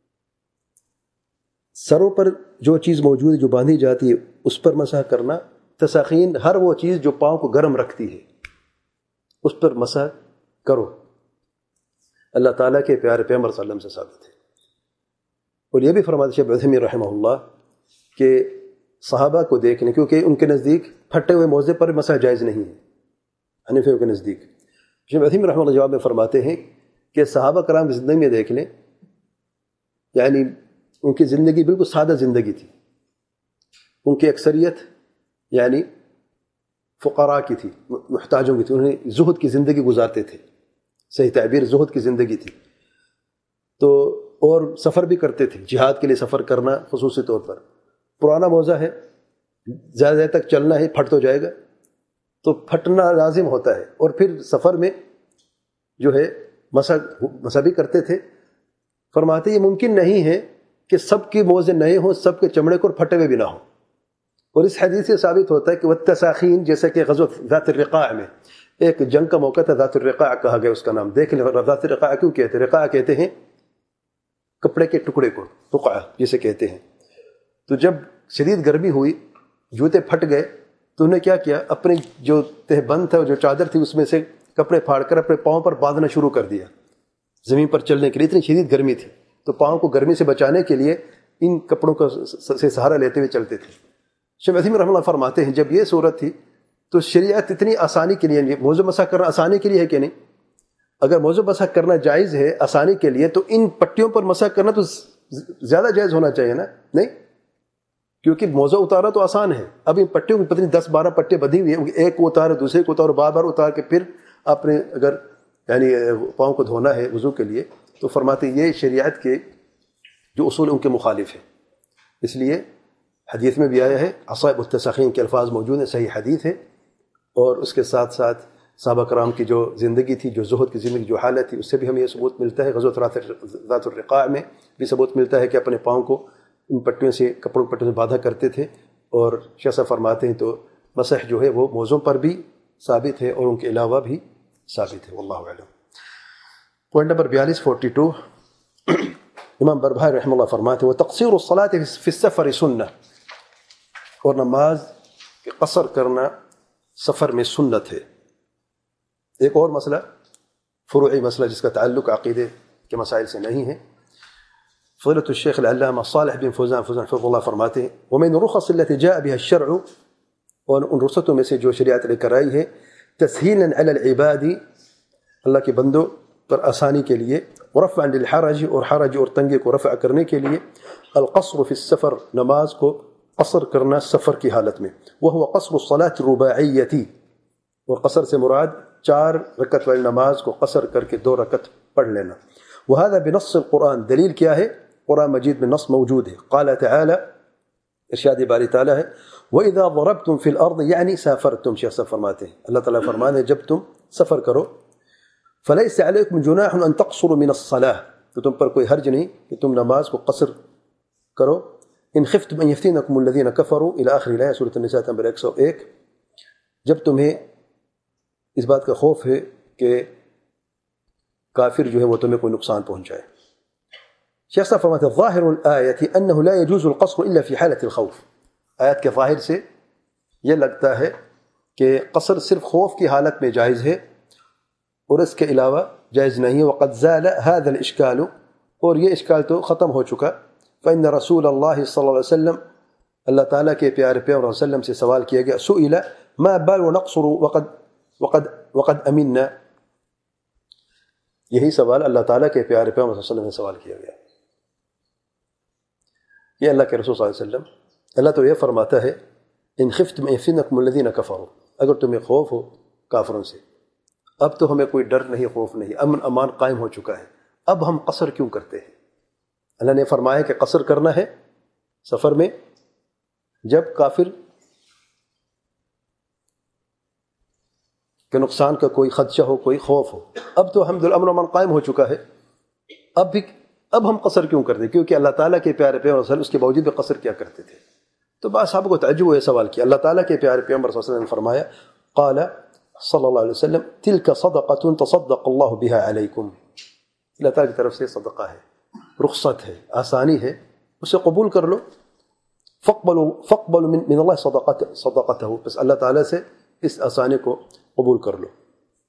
سروں پر جو چیز موجود ہے جو باندھی جاتی ہے اس پر مسح کرنا، تساخین ہر وہ چیز جو پاؤں کو گرم رکھتی ہے اس پر مسح کرو، اللہ تعالیٰ کے پیارے پیغمبر صلی اللہ علیہ وسلم سے ثابت ہے۔ اور یہ بھی فرماتے شیخ عثیمین رحمہ اللہ کہ صحابہ کو دیکھنے، کیونکہ ان کے نزدیک پھٹے ہوئے موزے پر مسح جائز نہیں ہے حنفیوں کے نزدیک۔ شیخ عثیمین رحمہ اللہ جواب میں فرماتے ہیں کہ صحابہ کرام کی زندگی میں دیکھ لیں، یعنی ان کی زندگی بالکل سادہ زندگی تھی، ان کی اکثریت یعنی فقراء کی تھی، محتاجوں کی تھی، انہیں زہد کی زندگی گزارتے تھے، صحیح تعبیر زہد کی زندگی تھی، تو اور سفر بھی کرتے تھے، جہاد کے لیے سفر کرنا خصوصی طور پر، پرانا موزہ ہے، زیادہ دیر تک چلنا ہے، پھٹ تو جائے گا، تو پھٹنا لازم ہوتا ہے، اور پھر سفر میں جو ہے مسح بھی کرتے تھے۔ فرماتے یہ ممکن نہیں ہے کہ سب کے موزے نئے ہوں، سب کے چمڑے کو پھٹے ہوئے بھی نہ ہوں، اور اس حدیث سے ثابت ہوتا ہے کہ والتساخین، جیسے کہ غزوہ ذات الرقاع میں ایک جنگ کا موقع تھا، ذات الرقاع کہا گیا اس کا نام. دیکھ لیں ذات الرقاع کیوں کہتے ہیں؟ رقاع کہتے ہیں کپڑے کے ٹکڑے کو، رقعہ جسے کہتے ہیں. تو جب شدید گرمی ہوئی، جوتے پھٹ گئے، تو انہوں نے کیا کیا، اپنے جو تہ بند تھا، جو چادر تھی، اس میں سے کپڑے پھاڑ کر اپنے پاؤں پر باندھنا شروع کر دیا زمین پر چلنے کے لیے. اتنی شدید گرمی تھی تو پاؤں کو گرمی سے بچانے کے لیے ان کپڑوں کا سے سہارا لیتے ہوئے چلتے تھے. شیخ عثیمین رحمہ اللہ فرماتے ہیں جب یہ صورت تھی تو شریعت اتنی آسانی کے لیے، موضوع مسح کرنا آسانی کے لیے ہے کہ نہیں؟ اگر موضوع مسح کرنا جائز ہے آسانی کے لیے تو ان پٹیوں پر مسح کرنا تو زیادہ جائز ہونا چاہیے نا؟ نہیں، کیونکہ موضوع اتارا تو آسان ہے. اب ان پٹیوں کی پتہ نہیں 10-12 پٹیاں بدھی ہوئی ہیں، ایک کو اتارو دوسرے کو اتارو، بار بار اتار کے پھر آپ نے اگر یعنی پاؤں کو دھونا ہے وضو کے لیے، تو فرماتے ہیں یہ شریعت کے جو اصول ان کے مخالف ہے. اس لیے حدیث میں بھی آیا ہے، عصائب التساخین کے الفاظ موجود ہیں، صحیح حدیث ہے. اور اس کے ساتھ ساتھ صحابہ کرام کی جو زندگی تھی، جو زہد کی زندگی، جو حالت تھی، اس سے بھی ہمیں یہ ثبوت ملتا ہے. غزوہ ذات الرقاع میں بھی ثبوت ملتا ہے کہ اپنے پاؤں کو ان پٹیوں سے، کپڑوں پٹیوں سے باندھا کرتے تھے. اور شیخ صاحب فرماتے ہیں تو مسح جو ہے وہ موضوع پر بھی ثابت ہے اور ان کے علاوہ بھی ثابت ہے. واللہ اعلم. پوائنٹ نمبر 42 امام بربہاری رحمہ اللہ فرماتے ہیں وتقصیر الصلاة فی السفر سنہ، اور نماز کے قصر کرنا سفر میں سنت ہے. ایک اور مسئلہ، فروعی مسئلہ جس کا تعلق عقیدے کے مسائل سے نہیں ہے. فضیلۃ الشیخ العلامہ صالح بن فوزان حفظہ اللہ فرماتے ہیں ومن الرخص التي جاء بها الشرع، اور ان رخصتوں میں سے جو شریعت لے کر آئی ہے، تسہیلا علی العباد، اللہ کے بندوں پر آسانی کے لیے، ورفعا للحرج، اور حرج اور تنگی کو رفع کرنے کے لیے، القصر فی السفر، نماز کو قصر کرنا سفر کی حالت میں، وهو قصر الصلاة الرباعیتی، اور قصر سے مراد 4 رکعت والی نماز کو قصر کر کے 2 رکعت پڑھ لینا. وهذا بنص القرآن، دلیل کیا ہے؟ قرآن مجید میں نص موجود ہے. قال تعالی، ارشاد باری تعالی ہے، وَإِذَا ضَرَبْتُمْ فِي الْأَرْضِ یعنی سافرتم. شیخ صاحب فرماتے ہیں اللہ تعالیٰ فرمانے جب تم سفر کرو، فَلَيْسَ عَلَيْكُمْ جُنَاحٌ أَن تَقْصُرُوا مِنَ الصَّلَاةِ، تو تم پر کوئی حرج نہیں کہ تم نماز کو قصر کرو. إِنْ خِفْتُمْ أَن يَفْتِنَكُمُ الَّذِينَ كَفَرُوا إلى آخر الآية، سورۃ النساء نمبر 101. جب تمہیں اس بات کا خوف ہے کہ کافر جو ہے وہ تمہیں کوئی نقصان پہنچائے. شیخ صاحب فرماتے ہیں ظاہر الآیت انہ لا يجوز القصر الا فی حالت الخوف، آیت کے ظاہر سے یہ لگتا ہے کہ قصر صرف خوف کی حالت میں جائز ہے اور اس کے علاوہ جائز نہیں. وقد زال هذا الاشکال، اور یہ اشکال تو ختم ہو چکا. فإن رسول اللہ صلی اللہ علیہ وسلم، اللہ تعالیٰ کے پیارے پیغمبر صلی اللہ علیہ وسلم سے سوال کیا گیا، سئل ما بال نقصر وقد امنا، یہی سوال اللہ تعالیٰ کے پیارے پیغمبر صلی اللہ علیہ وسلم سے سوال کیا گیا. یہ اللہ کے رسول صلی اللہ علیہ وسلم، اللہ تو یہ فرماتا ہے ان خفتم یفتنکم الذین کفروا، اگر تمہیں خوف ہو کافروں سے، اب تو ہمیں کوئی ڈر نہیں، خوف نہیں، امن امان قائم ہو چکا ہے، اب ہم قصر کیوں کرتے ہیں؟ اللہ نے فرمایا کہ قصر کرنا ہے سفر میں جب کافر کہ نقصان کا کوئی خدشہ ہو، کوئی خوف ہو. اب تو الحمد للہ امن و امان قائم ہو چکا ہے، اب ہم قصر کیوں کرتے؟ کیونکہ اللہ تعالیٰ کے پیارے پیغمبر اس کے باوجود بھی قصر کیا کرتے تھے. تو بعض صحابہ کو تعجب ہوئے، سوال کیا. اللہ تعالیٰ کے پیارے پیغمبر صلی اللہ علیہ وسلم نے فرمایا، قال صلی اللہ علیہ وسلم تلک صدقۃ تصدق اللہ بها علیکم، اللہ تعالیٰ کی طرف سے صدقہ ہے، رخصت ہے، آسانی ہے، اسے قبول کر لو. فاقبلوا من اللہ صدقتہ، بس اللہ تعالیٰ سے اس آسانی کو قبول کر لو.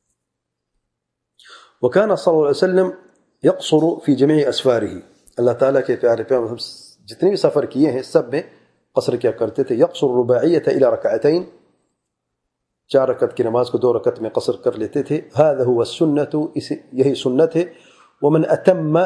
وکان صلی اللہ علیہ وسلم یقصر فی جمیع اسفارہ، اللہ تعالیٰ کے پیارے پیغمبر جتنے بھی سفر کیے ہیں سب میں قصر کیا کرتے تھے. یقصر رباعیۃ الی رکعتین، 4 رکعت کی نماز کو 2 رکعت میں قصر کر لیتے تھے. ھذا ھو السنۃ، یہی سنت ہے. ومن اتم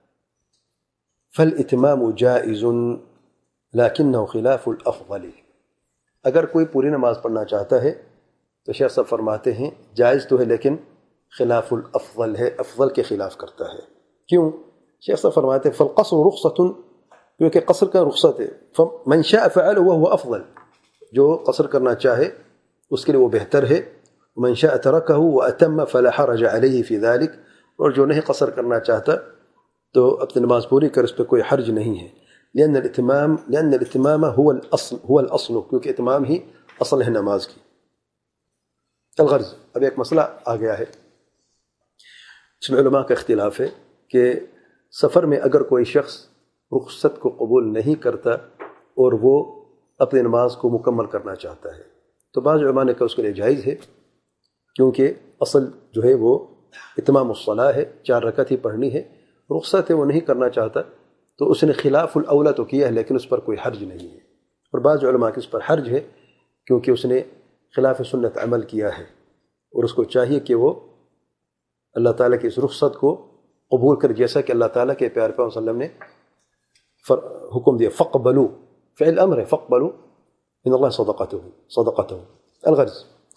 فالاتمام جائز لکنہ خلاف الافضل، اگر کوئی پوری نماز پڑھنا چاہتا ہے تو شیخ صاحب فرماتے ہیں جائز تو ہے لیکن خلاف الافضل ہے، افضل کے خلاف کرتا ہے. کیوں؟ شیخ صاحب فرماتے ہیں فالقصر رخصۃ، کیونکہ قصر کا رخصت ہے. فمن شاء فعل وهو افضل، جو قصر کرنا چاہے اس کے لیے وہ بہتر ہے. ومن شاء ترکہ واتم فلا حرج علیہ فی ذلک، اور جو نہیں قصر کرنا چاہتا تو اپنی نماز پوری کر، اس پہ کوئی حرج نہیں ہے. لأن الاتمام هو الأصل کیونکہ اتمام ہی اصل ہے نماز کی. الغرض اب ایک مسئلہ آ گیا ہے، اس میں علماء کا اختلاف ہے کہ سفر میں اگر کوئی شخص رخصت کو قبول نہیں کرتا اور وہ اپنی نماز کو مکمل کرنا چاہتا ہے تو بعض علماء نے کہا اس کے لیے جائز ہے، کیونکہ اصل جو ہے وہ اتمام الصلاح ہے، 4 رکعت ہی پڑھنی ہے. رخصت ہے وہ نہیں کرنا چاہتا تو اس نے خلاف الاولا تو کیا ہے لیکن اس پر کوئی حرج نہیں ہے. اور بعض علماء کے اس پر حرج ہے کیونکہ اس نے خلاف سنت عمل کیا ہے اور اس کو چاہیے کہ وہ اللہ تعالیٰ کی اس رخصت کو قبول کر، جیسا کہ اللہ تعالیٰ کے پیارے پیغمبر صلی اللہ علیہ وسلم نے حکم دیا فقبلوا، فعل امر ہے فقبلوا من اللہ صدقته. الغرض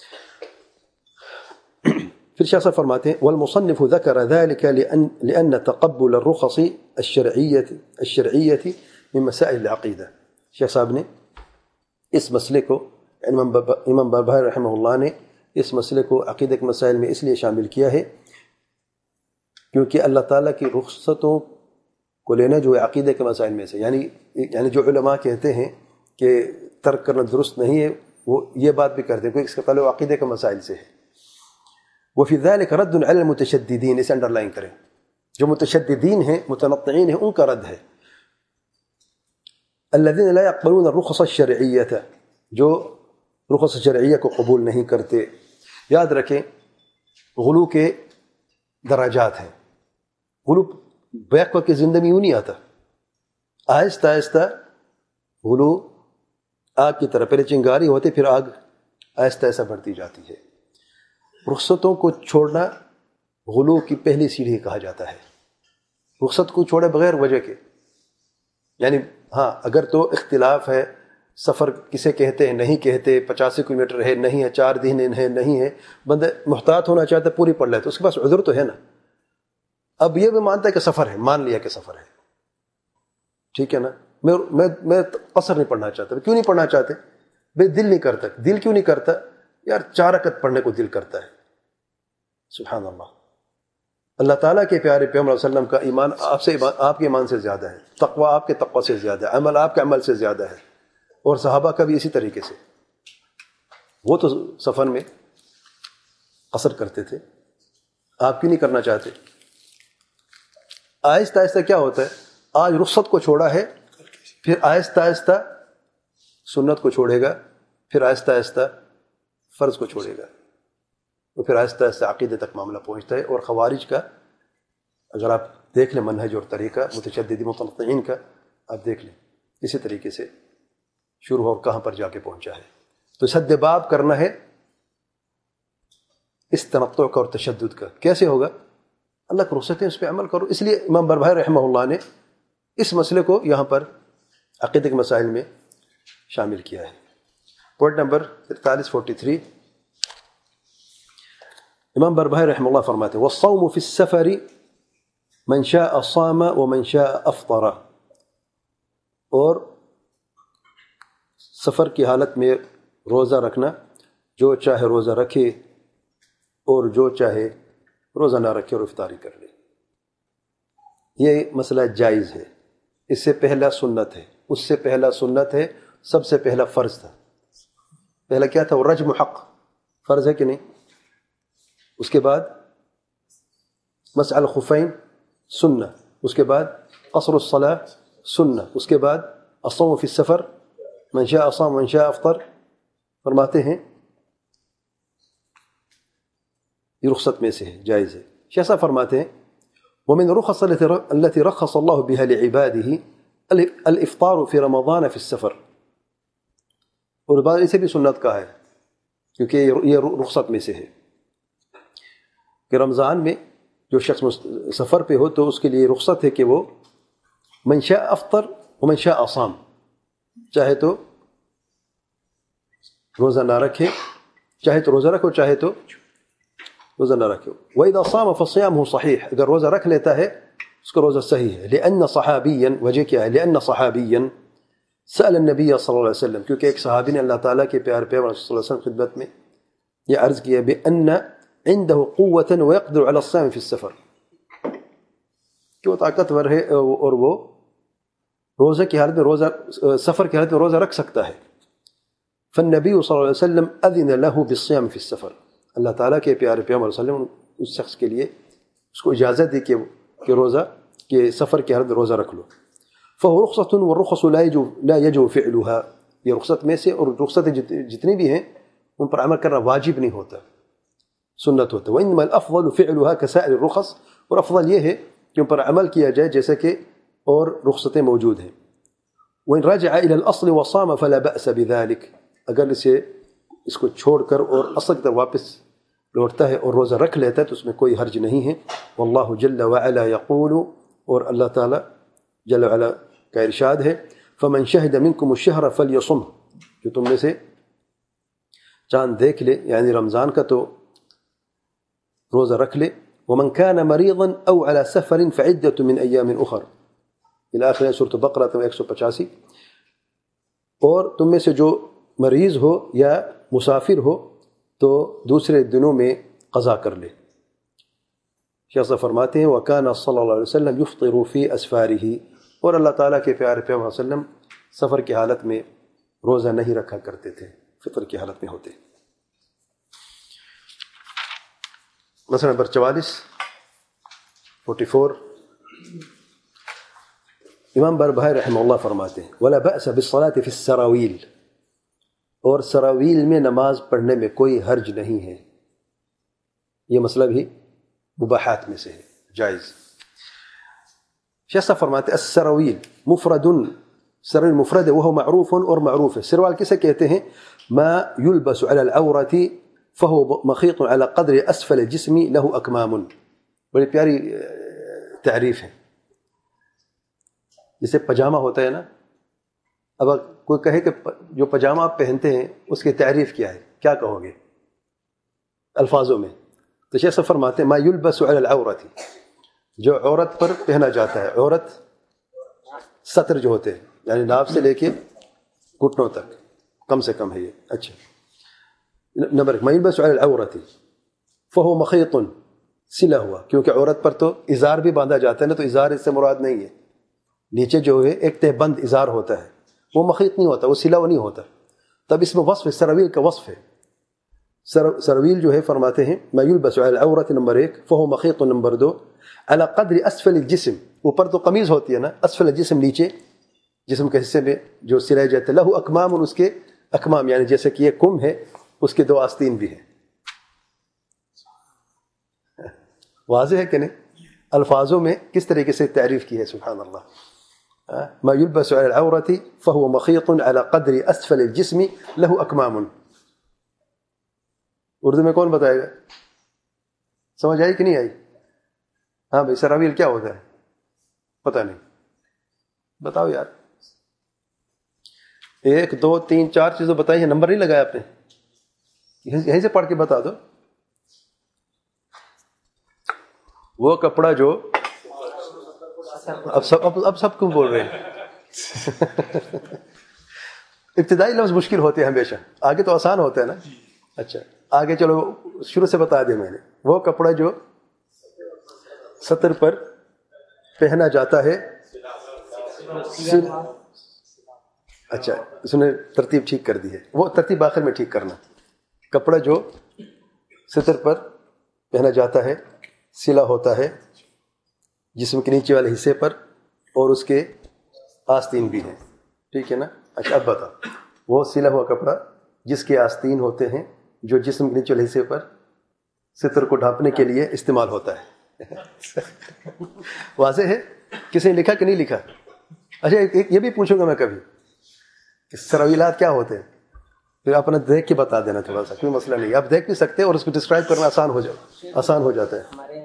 پھر شاہ صاحب فرماتے ہیں والمصنف ذکر ذلك لأن تقبل الرخص الشرعية من مسائل العقیدہ. شیخ صاحب نے اس مسئلے کو، امام بربہاری رحمہ اللہ نے اس مسئلے کو عقیدہ کے مسائل میں اس لیے شامل کیا ہے کیونکہ اللہ تعالیٰ کی رخصتوں کو لینا جو ہے عقیدہ کے مسائل میں سے، یعنی جو علماء کہتے ہیں کہ ترک کرنا درست نہیں ہے وہ یہ بات بھی کرتے ہیں کیونکہ اس کا تعلق عقیدہ کے مسائل سے ہے. وفي ذلك رد على المتشددين، اسے انڈر لائن کریں، جو متشددین ہیں متنطعین ہیں ان کا رد ہے. الذين لا يقبلون الرخص الشرعية، جو رخص شرعیہ کو قبول نہیں کرتے. یاد رکھیں غلو کے درجات ہیں. غلو بیک وقت کی زندگی میں یوں نہیں آتا، آہستہ آہستہ غلو آگ کی طرح، پہلے چنگاری ہوتی پھر آگ آہستہ آہستہ بڑھتی جاتی ہے. رخصتوں کو چھوڑنا غلو کی پہلی سیڑھی کہا جاتا ہے. رخصت کو چھوڑے بغیر وجہ کے، یعنی ہاں اگر تو اختلاف ہے، سفر کسے کہتے ہیں نہیں کہتے، 85 کلومیٹر ہے نہیں ہے، 4 دن ہے نہیں ہے، بندہ محتاط ہونا چاہتا ہے پوری پڑھ لیتا، اس کے پاس عذر تو ہے نا. اب یہ بھی مانتا ہے کہ سفر ہے، مان لیا کہ سفر ہے، ٹھیک ہے نا، میں قصر نہیں پڑھنا چاہتا. کیوں نہیں پڑھنا چاہتے؟ بھائی دل نہیں کرتا. دل کیوں نہیں کرتا؟ یار 4 رکعت پڑھنے کو دل کرتا ہے. سبحان اللہ. اللہ تعالیٰ کے پیارے پیغمبر صلی اللہ علیہ وسلم کا ایمان آپ کے ایمان سے زیادہ ہے، تقوی آپ کے تقوی سے زیادہ ہے، عمل آپ کے عمل سے زیادہ ہے، اور صحابہ کا بھی اسی طریقے سے. وہ تو سفر میں قصر کرتے تھے، آپ کیوں نہیں کرنا چاہتے؟ آہستہ آہستہ کیا ہوتا ہے، آج رخصت کو چھوڑا ہے پھر آہستہ آہستہ سنت کو چھوڑے گا، پھر آہستہ آہستہ فرض کو چھوڑے گا، اور پھر آہستہ آہستہ عقیدے تک معاملہ پہنچتا ہے. اور خوارج کا اگر آپ دیکھ لیں منہج اور طریقہ متشدد متنطعین کا، آپ دیکھ لیں اسی طریقے سے شروع ہو اور کہاں پر جا کے پہنچا ہے. تو سد باب کرنا ہے اس تنطع کا اور تشدد کا. کیسے ہوگا؟ اللہ کی رخصت ہے، اس پہ عمل کرو. اس لیے امام بربہاری رحمہ اللہ نے اس مسئلے کو یہاں پر عقیدے کے مسائل میں شامل کیا ہے. پوائنٹ نمبر 43 امام بربہاری رحمہ اللہ فرماتے ہیں والصوم فی السفر من شاء صام ومن شاء افطر. اور سفر کی حالت میں روزہ رکھنا، جو چاہے روزہ رکھے اور جو چاہے روزہ نہ رکھے اور افطاری کر لے. یہ مسئلہ جائز ہے. اس سے پہلا سنت ہے، اس سے پہلا سنت ہے، سب سے پہلا فرض تھا. پہلا کیا تھا؟ وہ رجم حق فرض ہے کہ نہیں. اس کے بعد مسح الخفین سنہ، اس کے بعد قصر الصلاة سنہ، اس کے بعد الصوم فی السفر من شاء صام من شاء افطر. فرماتے ہیں یہ رخصت میں سے ہے، جائز ہے. شیخ صاحب فرماتے ہیں ومن رخص التي رخص الله بها لعباده الافطار في رمضان في السفر. اور بعد اسے بھی سنت کا ہے کیونکہ یہ رخصت میں سے ہے کہ رمضان میں جو شخص سفر پہ ہو تو اس کے لیے رخصت ہے کہ وہ من شاء افطر ومن شاء صام، چاہے تو روزہ نہ رکھے، چاہے تو روزہ رکھو، چاہے تو روزہ نہ رکھو. وَإِذَا صَامَ فَصِيَامُهُ صَحِيحٌ، اگر روزہ رکھ لیتا ہے اس کا روزہ صحیح ہے. لأن صحابیا، وجہ کیا ہے؟ لأن صحابیا سأل النبی صلی اللہ علیہ وسلم، کیونکہ ایک صحابی نے اللہ تعالیٰ کے پیارے پیغمبر صلی اللہ علیہ وسلم خدمت میں یہ عرض کیا بأن عنده قوة ويقدر على الصيام في السفر، کہ وہ طاقتور ہے اور وہ روزہ کی حالت میں روزہ سفر کی حالت میں روزہ رکھ سکتا ہے. فالنبی صلی اللہ علیہ وسلم اذن له بالصيام في السفر. اللہ تعالیٰ کے پیارے پیغمبر صلی اللہ علیہ وسلم اس شخص کے لیے اس کو اجازت دی کہ روزہ کہ سفر کی حالت میں روزہ رکھ لو. فهو رخصة والرخص لا يجب فعلها. یہ رخصت میں سے، اور رخصتیں جتنی بھی ہیں ان پر عمل کرنا واجب نہیں ہوتا، سنت ہوتا. وانما الافضل فعلها كسائر الرخص. اور افضل یہ ہے کہ ان پر عمل کیا جائے جیسے کہ اور رخصتیں موجود ہیں. وان رجع الى الاصل وصام فلا باس بذلك. اگر اس کو چھوڑ کر اور اصل کی طرف واپس لوٹتا ہے اور روزہ رکھ لیتا ہے تو اس میں کوئی حرج نہیں ہے. واللہ جل وعلا یقول. اور اللہ تعالی جل وعلا کا ارشاد ہے فمن شہد منکم الشہر فلیصم. جو تم میں سے چاند دیکھ لے یعنی رمضان کا تو روزہ رکھ لے. ومن كان مريضا او على سفر فعدة من ایام اخر الى آخر سورۃ بقرہ 185. اور تم میں سے جو مریض ہو یا مسافر ہو تو دوسرے دنوں میں قضا کر لے. شیخ صاحب فرماتے ہیں وَكَانَ صلی اللہ علیہ وسلم يفطر فی اسفارہ. اور اللہ تعالیٰ کے پیارے پیغمبر صلی اللہ علیہ وسلم سفر کی حالت میں روزہ نہیں رکھا کرتے تھے، فطر کی حالت میں ہوتے. مسئلہ نمبر 44 امام بربہائی رحمہ اللہ فرماتے ہیں وَلَا بَأْسَ بِالصَّلَاةِ فِي السَّرَاوِيلِ. اور سراویل میں نماز پڑھنے میں کوئی حرج نہیں ہے. یہ مسئلہ بھی مباحات میں سے ہے، جائز. شیخ صاحب فرماتے السراویل مفرد، سراویل مفرد ہے، وہ معروف اور معروف ہے. سروال کسے کہتے ہیں؟ ما يلبس على العورة فهو مخيط على قدر اسفل الجسم له اكمام. بڑی پیاری تعریف ہے. جیسے پجامہ ہوتا ہے نا، اب کوئی کہے کہ جو پجامہ آپ پہنتے ہیں اس کی تعریف کیا ہے، کیا کہو گے الفاظوں میں؟ تو شیخ صاحب فرماتے ہیں ما یلبس علی العورت، جو عورت پر پہنا جاتا ہے. عورت سطر جو ہوتے ہیں یعنی ناف سے لے کے گھٹنوں تک کم سے کم ہے یہ. اچھا نمبر 1 ما یلبس علی العورت فهو مخیط، سلا ہوا، کیونکہ عورت پر تو ازار بھی باندھا جاتا ہے نا، تو ازار اس سے مراد نہیں ہے. نیچے جو ہے ایک تہ بند ازار ہوتا ہے، وہ مخیط نہیں ہوتا، وہ سلا نہیں ہوتا. تب اس میں وصف ہے، سراویل کا وصف ہے. سراویل جو ہے فرماتے ہیں ما یلبس علی العورت نمبر 1 فهو مخیط. نمبر 2 علی قدر اسفل الجسم، اوپر تو قمیض ہوتی ہے نا، اسفل الجسم نیچے جسم کے حصے میں جو سلائے جاتے ہیں. لہو اکمام، اور اس کے اکمام یعنی جیسے کہ یہ کم ہے اس کے 2 آستین بھی ہیں. واضح ہے کہ نہیں؟ الفاظوں میں کس طریقے سے تعریف کی ہے، سبحان اللہ. ما يلبس على العورة فهو مخيط على قدر أسفل الجسم له أكمام. اردو میں کون بتائے گا؟ سمجھ آئی کہ نہیں آئی؟ ہاں بھائی سراویل کیا ہوتا ہے؟ پتہ نہیں، بتاؤ یار. 1 2 3 4 چیزیں بتائی ہیں، نمبر نہیں لگایا آپ نے، یہیں سے پڑھ کے بتا دو. وہ کپڑا جو اب سب کیوں بول رہے ہیں؟ ابتدائی لفظ مشکل ہوتے ہیں ہمیشہ، آگے تو آسان ہوتا ہے نا. اچھا آگے چلو شروع سے بتا دیا میں نے. وہ کپڑا جو سطر پر پہنا جاتا ہے. اچھا اس نے ترتیب ٹھیک کر دی ہے، وہ ترتیب آخر میں ٹھیک کرنا. کپڑا جو سطر پر پہنا جاتا ہے، سلا ہوتا ہے جسم کے نیچے والے حصے پر، اور اس کے آستین بھی ہیں. ٹھیک ہے نا؟ اچھا اب بتا، وہ سلا ہوا کپڑا جس کے آستین ہوتے ہیں، جو جسم کے نیچے والے حصے پر ستر کو ڈھانپنے کے لیے استعمال ہوتا ہے. واضح ہے؟ کسی نے لکھا کہ نہیں لکھا؟ اچھا یہ بھی پوچھوں گا میں کبھی کہ سراویلات کیا ہوتے ہیں، پھر اپنا دیکھ کے بتا دینا، تھوڑا سا کوئی مسئلہ نہیں. آپ دیکھ بھی سکتے ہیں اور اس کو ڈسکرائب کرنا آسان ہو جاتا ہے.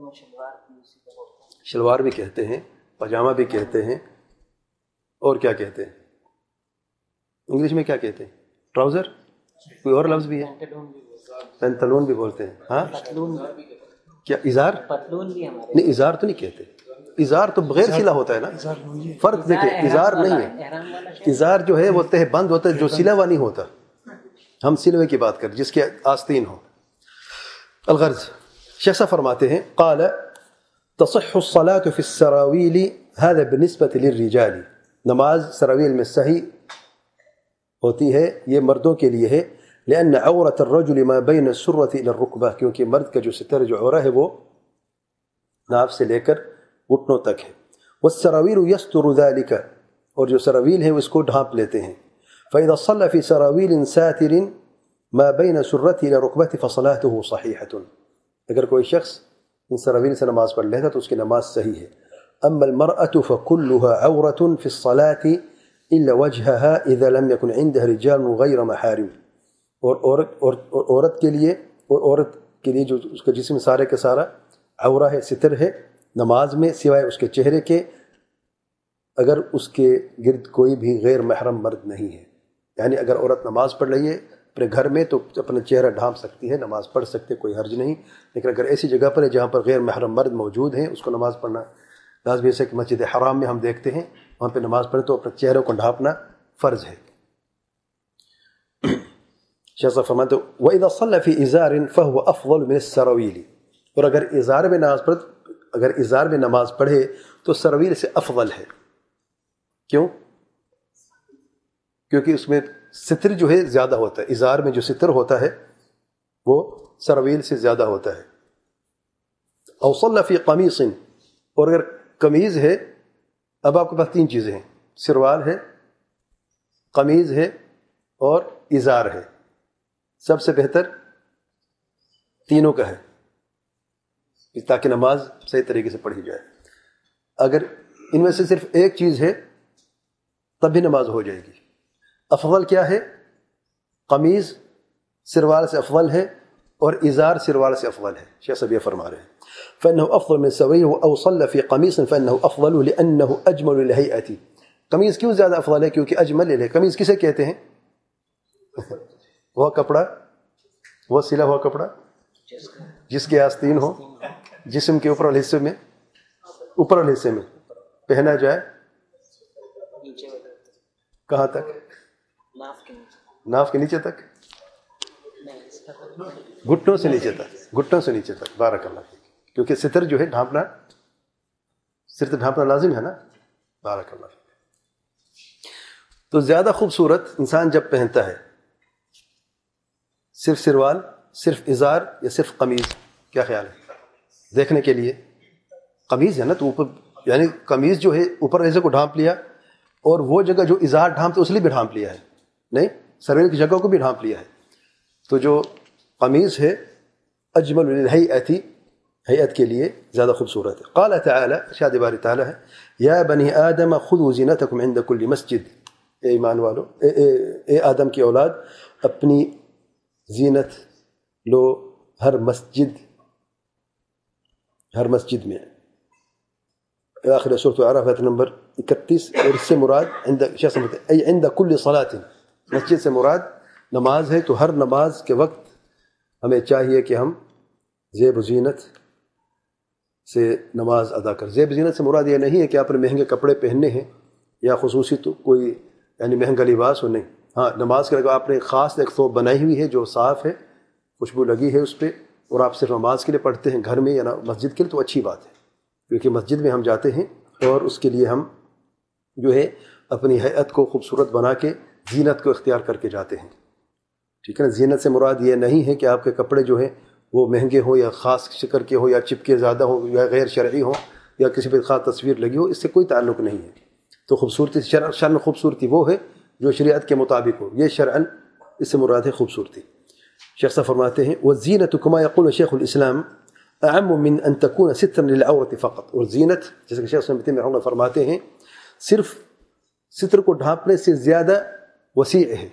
شلوار بھی کہتے ہیں، پاجامہ بھی کہتے ہیں، اور کیا کہتے ہیں انگلش میں؟ کیا کہتے ہیں؟ ٹراؤزر، کوئی اور لفظ بھی ہے، پینتلون بھی بولتے ہیں. ہاں کیا ازار؟ نہیں ازار تو نہیں کہتے، ازار تو بغیر سلا ہوتا ہے نا. فرق دیکھیں، ازار نہیں ہے، ازار جو ہے وہ تہ بند ہوتا ہے، جو سلا ہوا نہیں ہوتا. ہم سلوے کی بات کر جس کے آستین ہو. الغرض شیخ فرماتے ہیں قال تصح الصلاة في السراويل هذا بالنسبة للرجال. نماز سراویل میں صحیح ہوتی ہے یہ مردوں کے لیے ہے، لأن عورة الرجل ما بين السرة إلى الركبة، کیونکہ مرد کا جو ستر جو عورہ ہے وہ ناف سے لے کر گھٹنوں تک ہے. والسراویل يستر ذلك، اور جو سراویل ہے وہ اس کو ڈھانپ لیتے ہیں. فإذا صلى في سراويل ساتر ما بين سرته إلى ركبته فصلاته صحيحة، اگر کوئی شخص ان سراویل سے نماز پڑھ لیتا تو اس کی نماز صحیح ہے. اما المرأة فكلها عورة في الصلاة الا وجهها اذا لم يكن عندها رجال غير محارم، اور عورت کے لیے جو اس کا جسم سارے کا سارا عورہ ہے، ستر ہے نماز میں، سوائے اس کے چہرے کے، اگر اس کے گرد کوئی بھی غیر محرم مرد نہیں ہے. یعنی اگر عورت نماز پڑھ رہی ہے اپنے گھر میں تو اپنا چہرہ ڈھانپ سکتی ہے، نماز پڑھ سکتے، کوئی حرج نہیں. لیکن اگر ایسی جگہ پر ہے جہاں پر غیر محرم مرد موجود ہیں، اس کو نماز پڑھنا لازمی ہے. کہ مسجد حرام میں ہم دیکھتے ہیں وہاں پہ نماز پڑھیں تو اپنے چہروں کو ڈھانپنا فرض ہے. شیخ صاحب فرماتے ہیں وَإِذَا صَلَّ فِي إِزَارٍ فَهُوَ أَفْضَلُ مِنَ السَّرَوِيلِ، اور اگر ازار میں نماز پڑھے تو سراویل سے افضل ہے. کیوں؟ کیونکہ اس میں ستر جو ہے زیادہ ہوتا ہے. ازار میں جو ستر ہوتا ہے وہ سراویل سے زیادہ ہوتا ہے. او صلی فی قمیص، اور اگر قمیض ہے، اب آپ کے پاس تین چیزیں ہیں، سروال ہے، قمیض ہے اور ازار ہے. سب سے بہتر تینوں کا ہے تاکہ نماز صحیح طریقے سے پڑھی جائے. اگر ان میں سے صرف ایک چیز ہے تب بھی نماز ہو جائے گی. افضل کیا ہے؟ قمیض سروال سے افضل ہے اور ازار سروال سے افضل ہے. شیخ صاحب یہ فرما رہے ہیں فإنه أفضل من سويه أو صلى في قميص فإنه أفضل لأنه أجمل لهيئته. قمیض کیوں زیادہ افضل ہے؟ کیونکہ اجمل ہے. قمیض کسے کہتے ہیں؟ وہ کپڑا، وہ سلا ہوا کپڑا جس کے آستین ہو، جسم کے اوپر والے حصے میں، اوپر والے حصے میں پہنا جائے. کہاں تک؟ ناف کے نیچے تک، گھٹنوں سے نیچے تک، گھٹنوں سے نیچے تک. بارک اللہ فیک. کیونکہ ستر جو ہے ڈھانپنا، ستر ڈھانپنا لازم ہے نا. بارک اللہ فیک. تو زیادہ خوبصورت انسان جب پہنتا ہے صرف سروال، صرف ازار یا صرف قمیض، کیا خیال ہے؟ دیکھنے کے لیے قمیض ہے نا، تو اوپر یعنی قمیض جو ہے اوپر ایسے کو ڈھانپ لیا، اور وہ جگہ جو ازار ڈھانپتے اس لیے بھی ڈھانپ لیا ہے، نہیں سرویل کی جگہ کو بھی ڈھانپ لیا ہے. تو جو قمیض ہے اجمل للہیئۃ، ہیئت کے لیے زیادہ خوبصورت ہے. قال تعالی، ارشاد باری تعالی ہے یا بنی آدم خذوا زینتکم عند کل مسجد. اے ایمان والو، اے آدم کی اولاد، اپنی زینت لو ہر مسجد میں. آخر سورۃ الاعراف آیت نمبر 31. اور اس سے مراد عند کل صلاۃ، مسجد سے مراد نماز ہے. تو ہر نماز کے وقت ہمیں چاہیے کہ ہم زیب و زینت سے نماز ادا کر. زیب زینت سے مراد یہ نہیں ہے کہ آپ نے مہنگے کپڑے پہننے ہیں یا خصوصی تو کوئی یعنی مہنگا لباس ہو، نہیں. ہاں نماز کے لگا آپ نے خاص ایک ثوب بنائی ہوئی ہے جو صاف ہے، خوشبو لگی ہے اس پہ، اور آپ صرف نماز کے لیے پڑھتے ہیں گھر میں یا مسجد کے لیے، تو اچھی بات ہے. کیونکہ مسجد میں ہم جاتے ہیں اور اس کے لیے ہم جو ہے اپنی ہیئت کو خوبصورت بنا کے زینت کو اختیار کر کے جاتے ہیں. ٹھیک ہے نا. زینت سے مراد یہ نہیں ہے کہ آپ کے کپڑے جو ہیں وہ مہنگے ہوں یا خاص شکل کے ہو یا چپکے زیادہ ہو یا غیر شرعی ہو یا کسی پہ خاص تصویر لگی ہو، اس سے کوئی تعلق نہیں ہے. تو خوبصورتی شرعن خوبصورتی وہ ہے جو شریعت کے مطابق ہو، یہ شرعن اس سے مراد ہے خوبصورتی. شیخ صاحب فرماتے ہیں وَالزِّينَةُ كَمَا يَقُولُ شیخ الاسلام اعم من ان تكون سترا للعورة فقط. اور زینت جیسے کہ شیخ صاحب رحمہ اللہ فرماتے ہیں صرف ستر کو ڈھانپنے سے زیادہ وسیع ہے.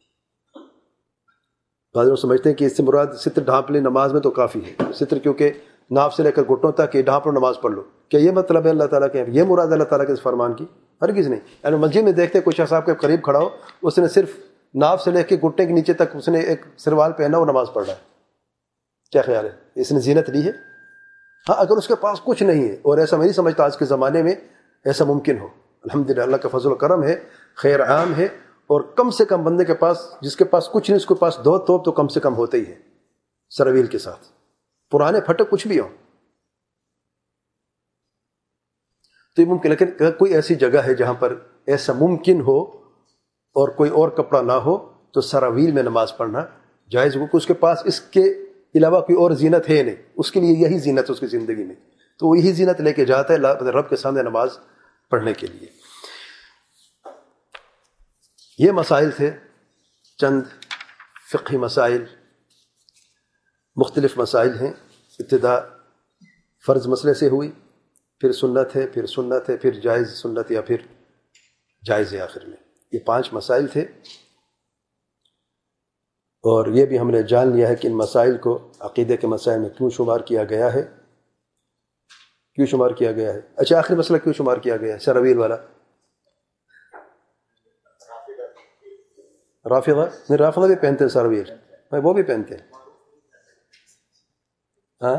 بعض لوگ سمجھتے ہیں کہ اس سے مراد ستر ڈھانپ لے نماز میں تو کافی ہے. ستر کیونکہ ناف سے لے کر گھٹنوں تک یہ ڈھانپ لو نماز پڑھ لو، کیا یہ مطلب ہے اللہ تعالیٰ کے؟ یہ مراد اللہ تعالیٰ کے اس فرمان کی؟ ہرگز نہیں. یعنی مسجد میں دیکھتے کوئی شخص آپ کے قریب کھڑا ہو، اس نے صرف ناف سے لے کے گھٹنے کے نیچے تک اس نے ایک سروال پہنا وہ نماز پڑھ رہا ہے. کیا خیال ہے؟ اس نے زینت لی ہے؟ ہاں اگر اس کے پاس کچھ نہیں ہے، اور ایسا میں نہیں سمجھتا آج کے زمانے میں ایسا ممکن ہو. الحمدللہ اللہ کا فضل و کرم ہے، خیر عام ہے، اور کم سے کم بندے کے پاس، جس کے پاس کچھ نہیں اس کے پاس دو توپ تو کم سے کم ہوتے ہی ہے سرویل کے ساتھ، پرانے پھٹے کچھ بھی ہوں تو یہ ممکن. لیکن کوئی ایسی جگہ ہے جہاں پر ایسا ممکن ہو اور کوئی اور کپڑا نہ ہو تو سراویل میں نماز پڑھنا جائز ہو، کہ اس کے پاس اس کے علاوہ کوئی اور زینت ہے نہیں، اس کے لیے یہی زینت ہے اس کی زندگی میں، تو وہ یہی زینت لے کے جاتا ہے رب کے سامنے نماز پڑھنے کے لیے۔ یہ مسائل تھے، چند فقہی مسائل، مختلف مسائل ہیں۔ ابتدا فرض مسئلے سے ہوئی، پھر سنت ہے، پھر سنت ہے، پھر جائز سنت یا پھر جائز ہے آخر میں۔ یہ 5 مسائل تھے، اور یہ بھی ہم نے جان لیا ہے کہ ان مسائل کو عقیدے کے مسائل میں کیوں شمار کیا گیا ہے، کیوں شمار کیا گیا ہے۔ اچھا، آخری مسئلہ کیوں شمار کیا گیا ہے سراویل والا؟ رافضہ نہیں، رافضہ بھی پہنتے ہیں سراویل، وہ بھی پہنتے ہیں۔ ہاں،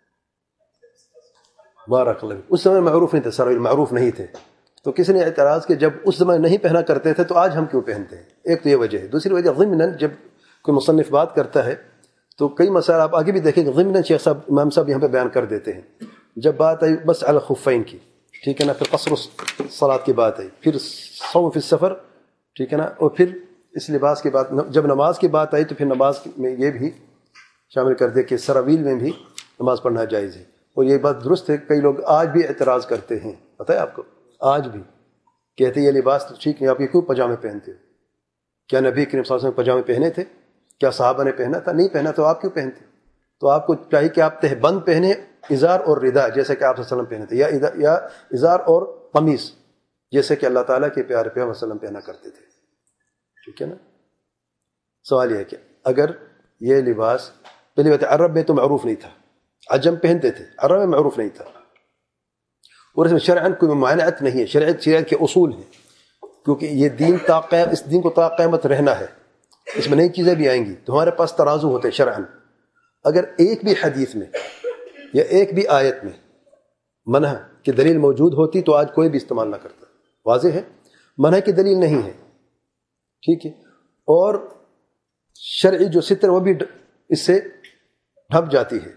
بارک اللہ، اس زمانے معروف نہیں تھے سراویل، معروف نہیں تھے، تو کسی نے اعتراض کہ جب اس زمانے نہیں پہنا کرتے تھے تو آج ہم کیوں پہنتے ہیں؟ ایک تو یہ وجہ ہے۔ دوسری وجہ ضمناً جب کوئی مصنف بات کرتا ہے تو کئی مسائل آپ آگے بھی دیکھیں گے، ضمناً شیخ صاحب امام صاحب یہاں پہ بیان کر دیتے ہیں۔ جب بات آئی بس علی الخفین کی، ٹھیک ہے نا، پھر قصر الصلاۃ کی بات آئی، پھر صوم فی السفر، ٹھیک ہے نا، اور پھر اس لباس کی بات، جب نماز کی بات آئی تو پھر نماز میں یہ بھی شامل کر دے کہ سراویل میں بھی نماز پڑھنا جائز ہے۔ اور یہ بات درست ہے، کئی لوگ آج بھی اعتراض کرتے ہیں، پتہ ہے آپ کو، آج بھی کہتے ہیں یہ لباس تو ٹھیک نہیں، آپ یہ کیوں پاجامے پہنتے ہو؟ کیا نبی کریم صلی اللہ علیہ وسلم پاجامے پہنے تھے؟ کیا صحابہ نے پہنا تھا؟ نہیں پہنا، تو آپ کیوں پہنتے؟ تو آپ کو چاہیے کہ آپ تہبند پہنے، ازار اور ردا، جیسے کہ آپ صلی اللہ علیہ وسلم پہنے تھے، یا ازار اور قمیص جیسے کہ اللہ تعالیٰ کے پیارے پیغمبر صلی اللہ علیہ وسلم پہنا کرتے تھے، ٹھیک ہے نا۔ سوال یہ ہے کہ اگر یہ لباس پہلی بات عرب میں تو معروف نہیں تھا، عجم پہنتے تھے، عرب میں معروف نہیں تھا، اور اس میں شرعاً کوئی ممانعت نہیں ہے، شریعت کے اصول ہیں، کیونکہ یہ دین اس دین کو تا قیامت رہنا ہے، اس میں نئی چیزیں بھی آئیں گی، تو ہمارے پاس ترازو ہوتے ہیں شرعاً۔ اگر ایک بھی حدیث میں یا ایک بھی آیت میں منع کی دلیل موجود ہوتی تو آج کوئی بھی استعمال نہ کرتا، واضح ہے، منع کی دلیل نہیں ہے، ٹھیک ہے، اور شرعی جو ستر وہ بھی اس سے ڈھک جاتی ہے،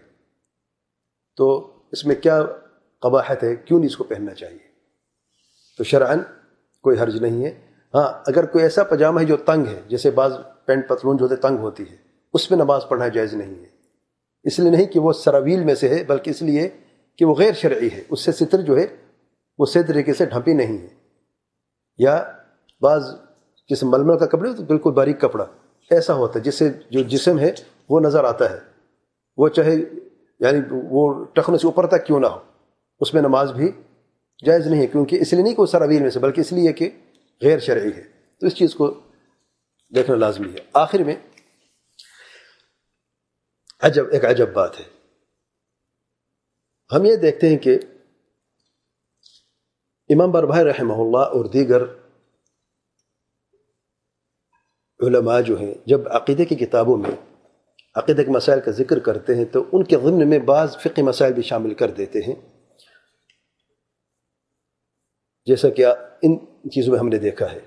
تو اس میں کیا قباحت ہے، کیوں نہیں اس کو پہننا چاہیے؟ تو شرعاً کوئی حرج نہیں ہے۔ ہاں، اگر کوئی ایسا پاجامہ ہے جو تنگ ہے، جیسے بعض پینٹ پتلون جو ہوتے تنگ ہوتی ہے، اس میں نماز پڑھنا جائز نہیں ہے، اس لیے نہیں کہ وہ سراویل میں سے ہے، بلکہ اس لیے کہ وہ غیر شرعی ہے، اس سے ستر جو ہے وہ صحیح طریقے سے ڈھپی نہیں ہے۔ یا بعض جسم ململ کا کپڑا تو بالکل باریک کپڑا ایسا ہوتا ہے جس سے جو جسم ہے وہ نظر آتا ہے، وہ چاہے یعنی وہ ٹخنے سے اوپر تک کیوں نہ ہو، اس میں نماز بھی جائز نہیں ہے، کیونکہ اس لیے نہیں کہ وہ سراویل میں سے، بلکہ اس لیے کہ غیر شرعی ہے، تو اس چیز کو دیکھنا لازمی ہے۔ آخر میں ایک عجب بات ہے، ہم یہ دیکھتے ہیں کہ امام بربہاری رحمہ اللہ اور دیگر علماء جو ہیں جب عقیدے کی کتابوں میں عقیدے کے مسائل کا ذکر کرتے ہیں تو ان کے ضمن میں بعض فقہی مسائل بھی شامل کر دیتے ہیں، جیسا کہ ان چیزوں میں ہم نے دیکھا ہے۔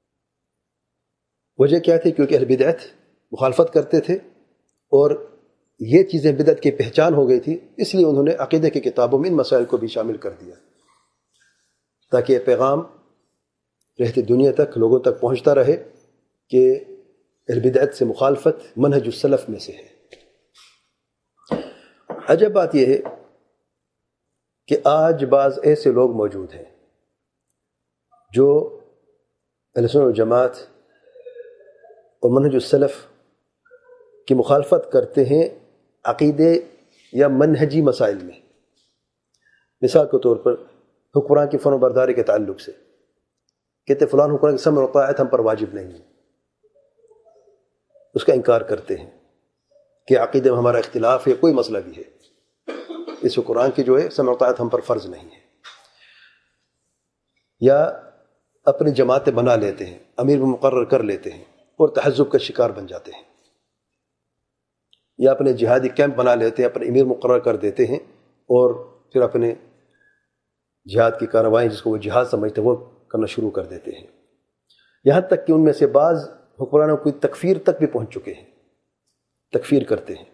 وجہ کیا تھی؟ کیونکہ اہل بدعت مخالفت کرتے تھے اور یہ چیزیں بدعت کی پہچان ہو گئی تھی، اس لیے انہوں نے عقیدے کی کتابوں میں ان مسائل کو بھی شامل کر دیا، تاکہ یہ پیغام رہتی دنیا تک لوگوں تک پہنچتا رہے کہ اہل بدعت سے مخالفت منہج السلف میں سے ہے۔ عجب بات یہ ہے کہ آج بعض ایسے لوگ موجود ہیں جو اہل سنت والجماعت اور منہج السلف کی مخالفت کرتے ہیں عقیدے یا منہجی مسائل میں۔ مثال کے طور پر حکمران کی فرمان برداری کے تعلق سے کہتے فلان حکمران کی سمع و طاعت ہم پر واجب نہیں ہے، اس کا انکار کرتے ہیں کہ عقیدے میں ہمارا اختلاف ہے، کوئی مسئلہ بھی ہے، اس حکمران کی جو ہے سمع و طاعت ہم پر فرض نہیں ہے۔ یا اپنی جماعتیں بنا لیتے ہیں، امیر مقرر کر لیتے ہیں اور تحزب کا شکار بن جاتے ہیں، یا اپنے جہادی کیمپ بنا لیتے ہیں، اپنے امیر مقرر کر دیتے ہیں اور پھر اپنے جہاد کی کارروائیں جس کو وہ جہاد سمجھتے ہیں وہ کرنا شروع کر دیتے ہیں۔ یہاں تک کہ ان میں سے بعض حکمرانوں کو تکفیر تک بھی پہنچ چکے ہیں، تکفیر کرتے ہیں،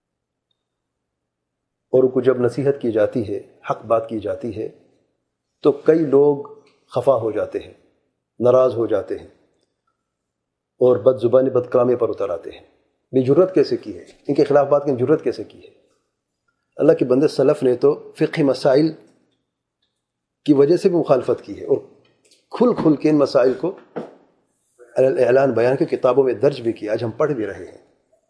اور ان کو جب نصیحت کی جاتی ہے، حق بات کی جاتی ہے تو کئی لوگ خفا ہو جاتے ہیں ناراض ہو جاتے ہیں اور بد زبانی بد کلامی پر اتر آتے ہیں. یہ جرت کیسے کی ہے؟ ان کے خلاف بات کی جرت کیسے کی ہے؟ اللہ کے بندے سلف نے تو فقہی مسائل کی وجہ سے بھی مخالفت کی ہے اور کھل کھل کے ان مسائل کو اعلان بیان کے کتابوں میں درج بھی کیا. آج ہم پڑھ بھی رہے ہیں.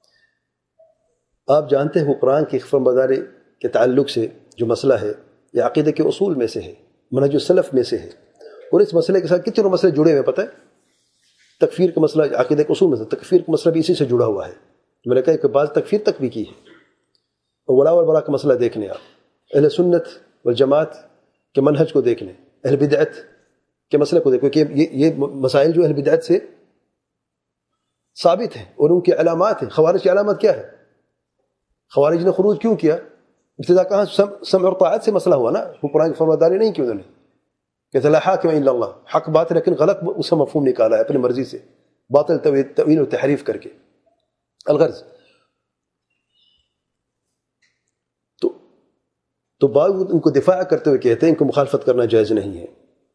آپ جانتے ہیں وہ قرآن کی فرمانبرداری کے تعلق سے جو مسئلہ ہے یہ عقیدے کے اصول میں سے ہے، منہج السلف میں سے ہے، اور اس مسئلے کے ساتھ کتنے مسئلے جڑے ہوئے پتہ ہے؟ تکفیر کا مسئلہ عقیدے کے اصول میں سے، تکفیر کا مسئلہ بھی اسی سے جڑا ہوا ہے. میں نے کہا کہ بعض تکفیر تک بھی کی ہے. اور ولا والبرا کا مسئلہ دیکھ لیں آپ، اہل سنت والجماعت کے منہج کو دیکھ لیں، اہل بدعت کے مسئلے کو دیکھو کہ یہ مسائل جو اہل بدعت سے ثابت ہیں اور ان کی علامات ہیں. خوارج کی علامت کیا ہے؟ خوارج نے خروج کیوں کیا؟ ابتدا کہاں سمع اور طاعت سے مسئلہ ہوا نا. وہ قرآن کی فرمانبرداری نہیں کی انہوں نے، کہتے لا حاکم الا اللہ، حق بات ہے لیکن غلط اس کا مفہوم نکالا ہے اپنی مرضی سے، باطل تویل و تحریف کر کے. الغرض تو بعض ان کو دفاع کرتے ہوئے کہتے ہیں ان کو مخالفت کرنا جائز نہیں ہے،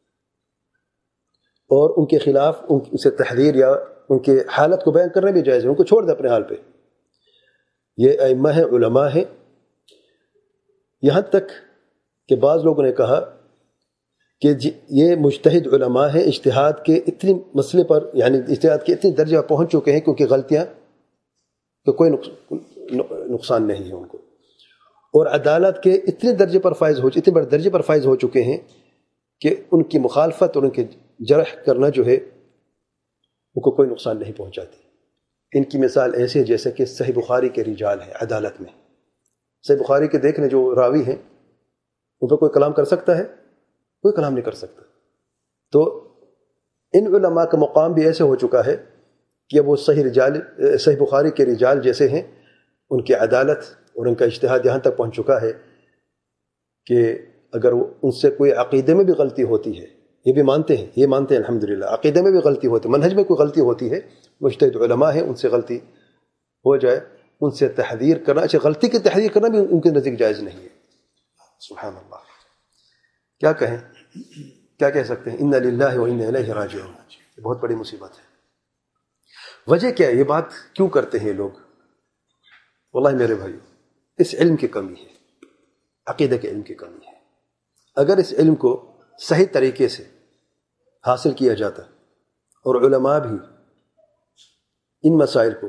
اور ان کے خلاف ان سے تحریر یا ان کے حالت کو بیان کرنا بھی جائز ہے. ان کو چھوڑ دیں اپنے حال پہ. یہ ائمہ ہیں، علماء ہیں. یہاں تک کہ بعض لوگوں نے کہا کہ یہ مجتہد علماء ہیں، اجتہاد کے اتنے مسئلے پر یعنی اجتہاد کے اتنے درجے پر پہنچ چکے ہیں کیونکہ غلطیاں تو کوئی نقصان نہیں ہے ان کو، اور عدالت کے اتنے درجے پر فائز ہو اتنے بڑے درجے پر فائز ہو چکے ہیں کہ ان کی مخالفت اور ان کے جرح کرنا جو ہے ان کو کوئی نقصان نہیں پہنچاتی. ان کی مثال ایسے ہے جیسے کہ صحیح بخاری کے رجال ہیں عدالت میں. صحیح بخاری کے دیکھنے جو راوی ہیں ان پر کوئی کلام کر سکتا ہے؟ کوئی کلام نہیں کر سکتا. تو ان علماء کا مقام بھی ایسے ہو چکا ہے کہ وہ صحیح بخاری کے رجال جیسے ہیں. ان کی عدالت اور ان کا اجتہاد یہاں تک پہنچ چکا ہے کہ اگر ان سے کوئی عقیدے میں بھی غلطی ہوتی ہے، یہ بھی مانتے ہیں، یہ مانتے ہیں الحمدللہ، عقیدے میں بھی غلطی ہوتی ہے، منہج میں کوئی غلطی ہوتی ہے، مجتہد علماء ہیں، ان سے غلطی ہو جائے ان سے تحذیر کرنا، اچھا غلطی کی تحذیر کرنا بھی ان کے نزدیک جائز نہیں ہے. سبحان اللہ. کیا کہیں، کیا کہہ سکتے ہیں؟ انا للہ و انا الیہ راجعون. بہت بڑی مصیبت ہے. وجہ کیا ہے؟ یہ بات کیوں کرتے ہیں لوگ؟ واللہ میرے بھائی اس علم کی کمی ہے، عقیدہ کے علم کی کمی ہے. اگر اس علم کو صحیح طریقے سے حاصل کیا جاتا اور علماء بھی ان مسائل کو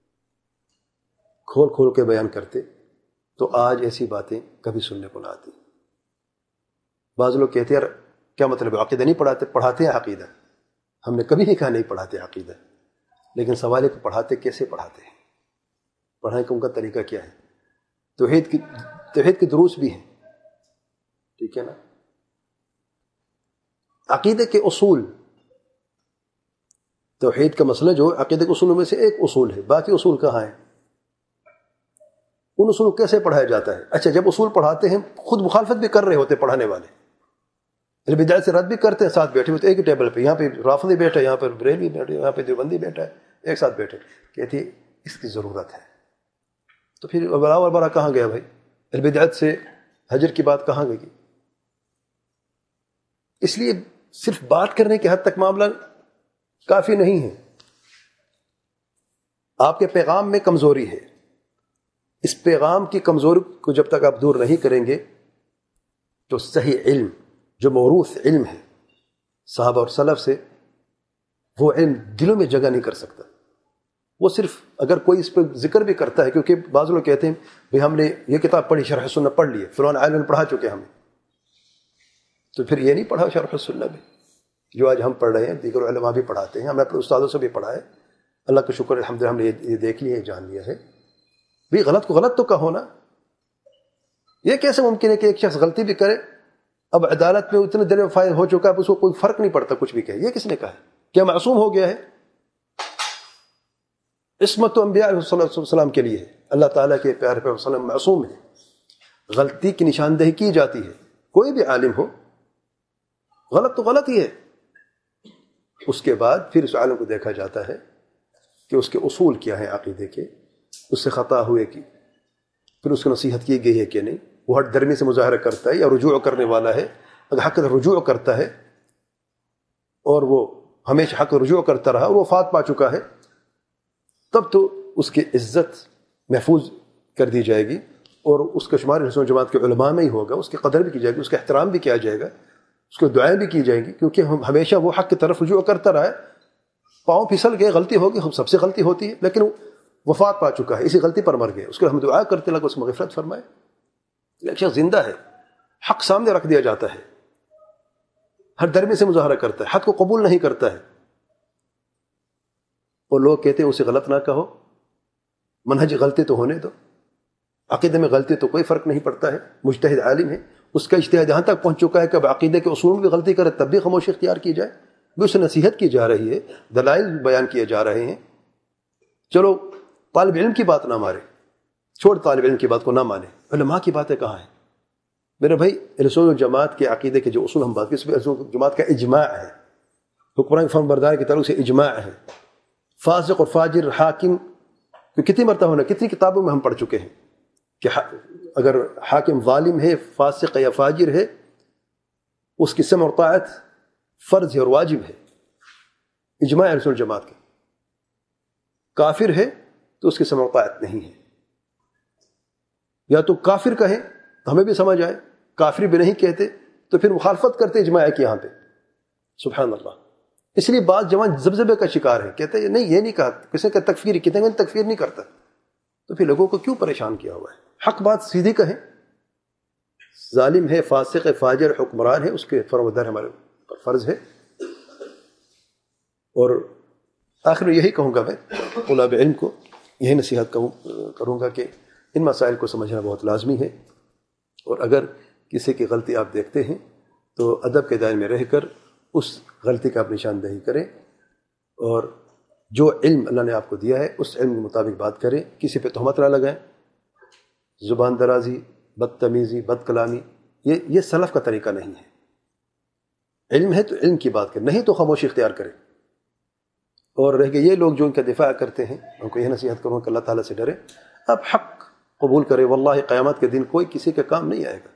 کھول کھول کے بیان کرتے تو آج ایسی باتیں کبھی سننے کو نہ آتی. بعض لوگ کہتے ہیں یار کیا مطلب ہے عقیدہ نہیں پڑھاتے؟ پڑھاتے ہیں عقیدہ. ہم نے کبھی نہیں کہا نہیں پڑھاتے عقیدہ، لیکن سوال ہے کہ پڑھاتے کیسے پڑھاتے ہیں، پڑھانے کا ان کا طریقہ کیا ہے. توحید کے دروس بھی ہیں، ٹھیک ہے نا. عقیدے کے اصول، توحید کا مسئلہ جو عقیدے کے اصولوں میں سے ایک اصول ہے، باقی اصول کہاں ہیں؟ ان اصول کو کیسے پڑھایا جاتا ہے؟ اچھا جب اصول پڑھاتے ہیں خود مخالفت بھی کر رہے ہوتے پڑھانے والے، بدعت سے رد بھی کرتے ہیں، ساتھ بیٹھے ہوتے ایک ہی ٹیبل پہ، یہاں پہ رافضی بیٹھا ہے، یہاں پہ بریلوی بیٹھے، یہاں پہ دیوبندی بیٹھا ہے، ایک ساتھ بیٹھے، کہتے اس کی ضرورت ہے. تو پھر ولا والبرا کہاں گیا بھائی؟ بدعت سے حجر کی بات کہاں گئی؟ اس لیے صرف بات کرنے کے حد تک معاملہ کافی نہیں ہے. آپ کے پیغام میں کمزوری ہے. اس پیغام کی کمزوری کو جب تک آپ دور نہیں کریں گے تو صحیح علم جو موروث علم ہے صحابہ اور سلف سے، وہ علم دلوں میں جگہ نہیں کر سکتا. وہ صرف اگر کوئی اس پہ ذکر بھی کرتا ہے، کیونکہ بعض لوگ کہتے ہیں بھئی ہم نے یہ کتاب پڑھی، شرح سنہ پڑھ لی ہے، فلان عالم نے پڑھا چکے ہمیں، تو پھر یہ نہیں پڑھا شرح سنہ بھی جو آج ہم پڑھ رہے ہیں، دیگر علماء بھی پڑھاتے ہیں، ہم نے اپنے استادوں سے بھی پڑھا ہے، اللہ کا شکر الحمدللہ ہم نے یہ دیکھ لیا ہے، جان لیا ہے. بھی غلط کو غلط تو کہو نا. یہ کیسے ممکن ہے کہ ایک شخص غلطی بھی کرے، اب عدالت میں اتنے دیر فائز ہو چکا ہے، اس کو کوئی فرق نہیں پڑتا کچھ بھی کہے؟ یہ کس نے کہا ہے؟ کیا معصوم ہو گیا ہے؟ عصمت تو انبیاء صلی اللہ علیہ وسلم کے لیے ہے، اللہ تعالیٰ کے پیارے پیغمبر صلی اللہ علیہ وسلم معصوم ہے. غلطی کی نشاندہی کی جاتی ہے، کوئی بھی عالم ہو، غلط تو غلط ہی ہے. اس کے بعد پھر اس عالم کو دیکھا جاتا ہے کہ اس کے اصول کیا ہیں عقیدے کے، اس سے خطا ہوئے کی، پھر اس کو نصیحت کی گئی ہے کہ نہیں، وہ ہٹ درمی سے مظاہرہ کرتا ہے یا رجوع کرنے والا ہے. اگر حق رجوع کرتا ہے اور وہ ہمیشہ حق رجوع کرتا رہا اور وفات پا چکا ہے، تب تو اس کی عزت محفوظ کر دی جائے گی، اور اس کا شمار اہل سنت جماعت کے علماء میں ہی ہوگا، اس کی قدر بھی کی جائے گی، اس کا احترام بھی کیا جائے گا، اس کو دعائیں بھی کی جائیں گی، کیونکہ ہم ہمیشہ وہ حق کی طرف رجوع کرتا رہا ہے۔ پاؤں پھسل گئے، غلطی ہوگی، ہم سب سے غلطی ہوتی ہے، لیکن وفات پا چکا ہے، اسی غلطی پر مر گئے، اس کو ہم دعا کرتے لگے اس کو مغفرت فرمائے۔ ایک شخص زندہ ہے، حق سامنے رکھ دیا جاتا ہے، ہر درمی سے مظاہرہ کرتا ہے، حق کو قبول نہیں کرتا ہے، اور لوگ کہتے ہیں اسے غلط نہ کہو، منہج غلطی تو ہونے دو، عقیدے میں غلطی تو کوئی فرق نہیں پڑتا ہے، مجتہد عالم ہے، اس کا اجتہاد یہاں تک پہنچ چکا ہے کہ اب عقیدے کے اصول میں بھی غلطی کرے تب بھی خاموشی اختیار کی جائے، بھی اسے نصیحت کی جا رہی ہے، دلائل بیان کیے جا رہے ہیں۔ چلو طالب علم کی بات نہ مارے، چھوڑ طالب علم کی بات کو نہ مانے، علماء کی باتیں کہاں ہیں؟ میرے بھائی اہل سنت جماعت کے عقیدے کے جو اصول ہم بات کریں، اس میں اہل سنت جماعت کا اجماع ہے، حکمران فرمان بردار کی تعلق سے اجماع ہے، فاسق اور فاجر حاکم کتنی مرتبہ ہونا، کتنی کتابوں میں ہم پڑھ چکے ہیں کہ اگر حاکم ظالم ہے، فاسق یا فاجر ہے، اس کی سمع اور طاعت فرض ہے اور واجب ہے، اجماع اہل سنت جماعت کا۔ کافر ہے تو اس کی سمع اور طاعت نہیں ہے، یا تو کافر کہیں تو ہمیں بھی سمجھ آئے، کافر بھی نہیں کہتے تو پھر مخالفت کرتے اجماع کی یہاں پہ، سبحان اللہ۔ اس لیے بعض جوان زبزبے کا شکار ہے، کہتے ہیں نہیں یہ نہیں کہا، کسی کا تکفیر، کتنے میں تکفیر نہیں کرتا، تو پھر لوگوں کو کیوں پریشان کیا ہوا ہے؟ حق بات سیدھی کہیں، ظالم ہے، فاسق ہے، فاجر حکمران ہے، اس کے فرمانبردار ہمارے پر فرض ہے۔ اور آخر میں یہی کہوں گا، میں طلاب علم کو یہی نصیحت کروں گا کہ ان مسائل کو سمجھنا بہت لازمی ہے، اور اگر کسی کی غلطی آپ دیکھتے ہیں تو ادب کے دائرے میں رہ کر اس غلطی کا آپ نشاندہی کریں، اور جو علم اللہ نے آپ کو دیا ہے اس علم کے مطابق بات کریں، کسی پہ تہمت نہ لگائیں، زبان درازی، بدتمیزی، بد کلامی، یہ سلف کا طریقہ نہیں ہے۔ علم ہے تو علم کی بات کریں، نہیں تو خاموشی اختیار کریں۔ اور رہ گئے یہ لوگ جو ان کا دفاع کرتے ہیں، ان کو یہ نصیحت کروں کہ اللہ تعالیٰ سے ڈرے، اب حق قبول کرے، واللہ قیامت کے دن کوئی کسی کا کام نہیں آئے گا۔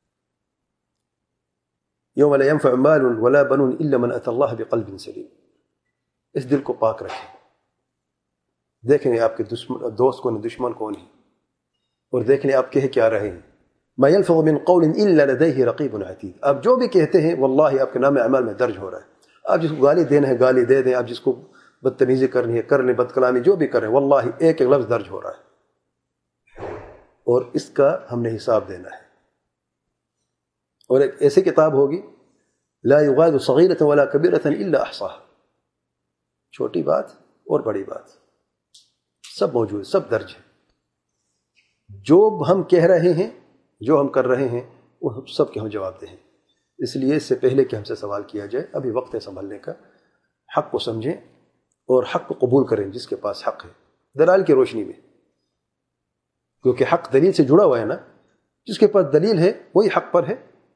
یوم لا ينفع مال ولا بنون الا من اتى الله بقلب سلیم، اس دل کو پاک رکھیں، دیکھ لیں آپ کے دوست کون ہے، دشمن کون ہے، اور دیکھ لیں آپ کہہ کیا رہے ہیں۔ ما يلفظ من قول الا لديه رقیب عتید، آپ جو بھی کہتے ہیں واللہ آپ کے نام اعمال میں درج ہو رہا ہے۔ آپ جس کو گالی دینا ہے گالی دے دیں، آپ جس کو بدتمیزی کرنی ہے کر لیں، بد کلامی جو بھی کریں، واللہ ایک ایک لفظ درج ہو رہا ہے، اور اس کا ہم نے حساب دینا ہے۔ اور ایک ایسی کتاب ہوگی، لا یغادر صغیرۃ ولا کبیرۃ الا احصاها، چھوٹی بات اور بڑی بات سب موجود، سب درج ہے۔ جو ہم کہہ رہے ہیں، جو ہم کر رہے ہیں، وہ سب کے ہم جواب دیں۔ اس لیے اس سے پہلے کہ ہم سے سوال کیا جائے، ابھی وقت ہے سنبھلنے کا، حق کو سمجھیں اور حق کو قبول کریں جس کے پاس حق ہے، دلائل کی روشنی میں، کیونکہ حق دلیل سے جڑا ہوا ہے نا، جس کے پاس دلیل ہے وہی حق پر ہے،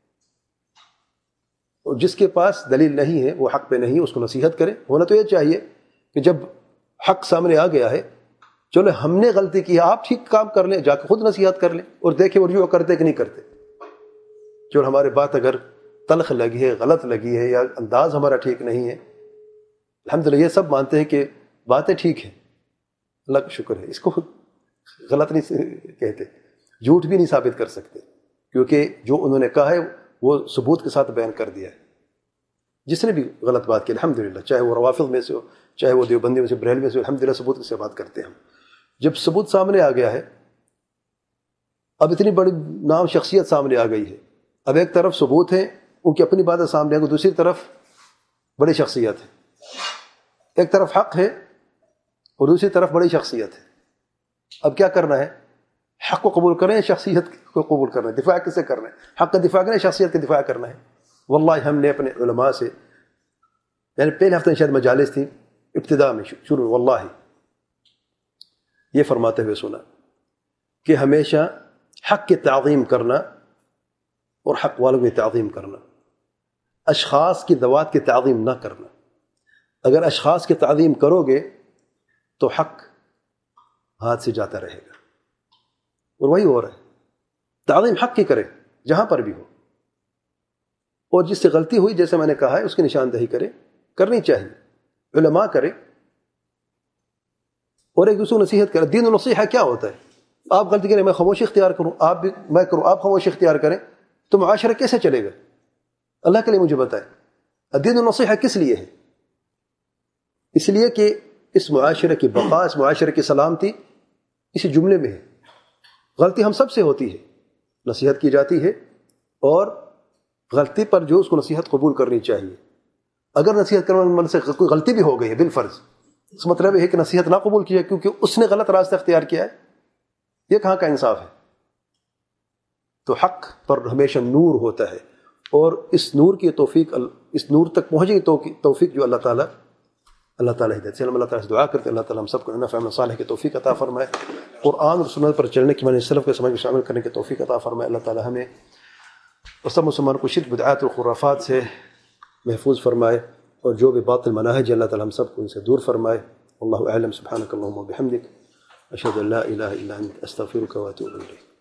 اور جس کے پاس دلیل نہیں ہے وہ حق پہ نہیں، اس کو نصیحت کرے۔ ہونا تو یہ چاہیے کہ جب حق سامنے آ گیا ہے، چلو ہم نے غلطی کی ہے، آپ ٹھیک کام کر لیں، جا کے خود نصیحت کر لیں اور دیکھیں وہ رجوع کرتے کہ نہیں کرتے۔ چلو ہمارے بات اگر تلخ لگی ہے، غلط لگی ہے، یا انداز ہمارا ٹھیک نہیں ہے، الحمدللہ یہ سب مانتے ہیں کہ باتیں ٹھیک ہیں، اللہ کا شکر ہے، اس کو غلط نہیں کہتے، جھوٹ بھی نہیں ثابت کر سکتے، کیونکہ جو انہوں نے کہا ہے وہ ثبوت کے ساتھ بیان کر دیا ہے۔ جس نے بھی غلط بات کی الحمدللہ، چاہے وہ روافض میں سے ہو، چاہے وہ دیوبندی میں سے، بریلوی میں سے، الحمدللہ ثبوت کے ساتھ بات کرتے ہیں ہم۔ جب ثبوت سامنے آ گیا ہے، اب اتنی بڑی نام شخصیت سامنے آ گئی ہے، اب ایک طرف ثبوت ہے، ان کی اپنی باتیں سامنے آ گئی، دوسری طرف بڑی شخصیت ہے، ایک طرف حق ہے اور دوسری طرف بڑی شخصیت ہے۔ اب کیا کرنا ہے؟ حق کو قبول کریں، شخصیت کو قبول کرنا ہے؟ دفاع کسے کرنا ہے؟ حق کا دفاع کرنا ہے، شخصیت کا دفاع کرنا ہے؟ واللہ ہم نے اپنے علماء سے، یعنی پہلے ہفتے شاید مجالس تھی ابتداء میں شروع، واللہ یہ فرماتے ہوئے سنا کہ ہمیشہ حق کی تعظیم کرنا اور حق والوں کی تعظیم کرنا، اشخاص کی ذوات کی تعظیم نہ کرنا۔ اگر اشخاص کی تعظیم کرو گے تو حق ہاتھ سے جاتا رہے گا، اور وہی ہو رہا ہے۔ تعظیم حق کی کرے جہاں پر بھی ہو، اور جس سے غلطی ہوئی جیسے میں نے کہا ہے اس کی نشاندہی کرے، کرنی چاہیے، علماء کرے اور ایک دوسرے کو نصیحت کرے. دین النصیحہ کیا ہوتا ہے؟ آپ غلطی کریں میں خاموشی اختیار کروں، آپ بھی میں کروں آپ خاموشی اختیار کریں، تو معاشرہ کیسے چلے گا؟ اللہ کے لیے مجھے بتائیں. دین النصیحہ کس لیے ہے؟ اس لیے کہ اس معاشرے کی بقا، اس معاشرے کی سلامتی اسی جملے میں ہے. غلطی ہم سب سے ہوتی ہے، نصیحت کی جاتی ہے، اور غلطی پر جو اس کو نصیحت قبول کرنی چاہیے. اگر نصیحت کرنے والے من سے کوئی غلطی بھی ہو گئی ہے بالفرض، اس مطلب ہے کہ نصیحت نہ قبول کی جائے کیونکہ اس نے غلط راستہ اختیار کیا ہے. یہ کہاں کا انصاف ہے؟ تو حق پر ہمیشہ نور ہوتا ہے، اور اس نور کی توفیق، اس نور تک پہنچے کی توفیق جو اللہ تعالیٰ ہدایت سے اللہ تعالیٰ سے دعا کرتے ہیں اللہ تعالیٰ ہم سب کو نفع عمل صالح کی توفیق عطا فرمائے، قرآن اور سنت پر چلنے کی منہج سلف کے سمجھ میں شامل کرنے کی توفیق عطا فرمائے. اللہ تعالیٰ ہمیں اور سب مسلمان کو شرک بدعات اور خرافات سے محفوظ فرمائے، اور جو بھی باطل مناہج اللہ تعالیٰ ہم سب کو ان سے دور فرمائے. واللہ اعلم. سبحانک اللہم و بحمدک، اشہد ان لا الہ الا انت، استغفرک و اتوب الیک.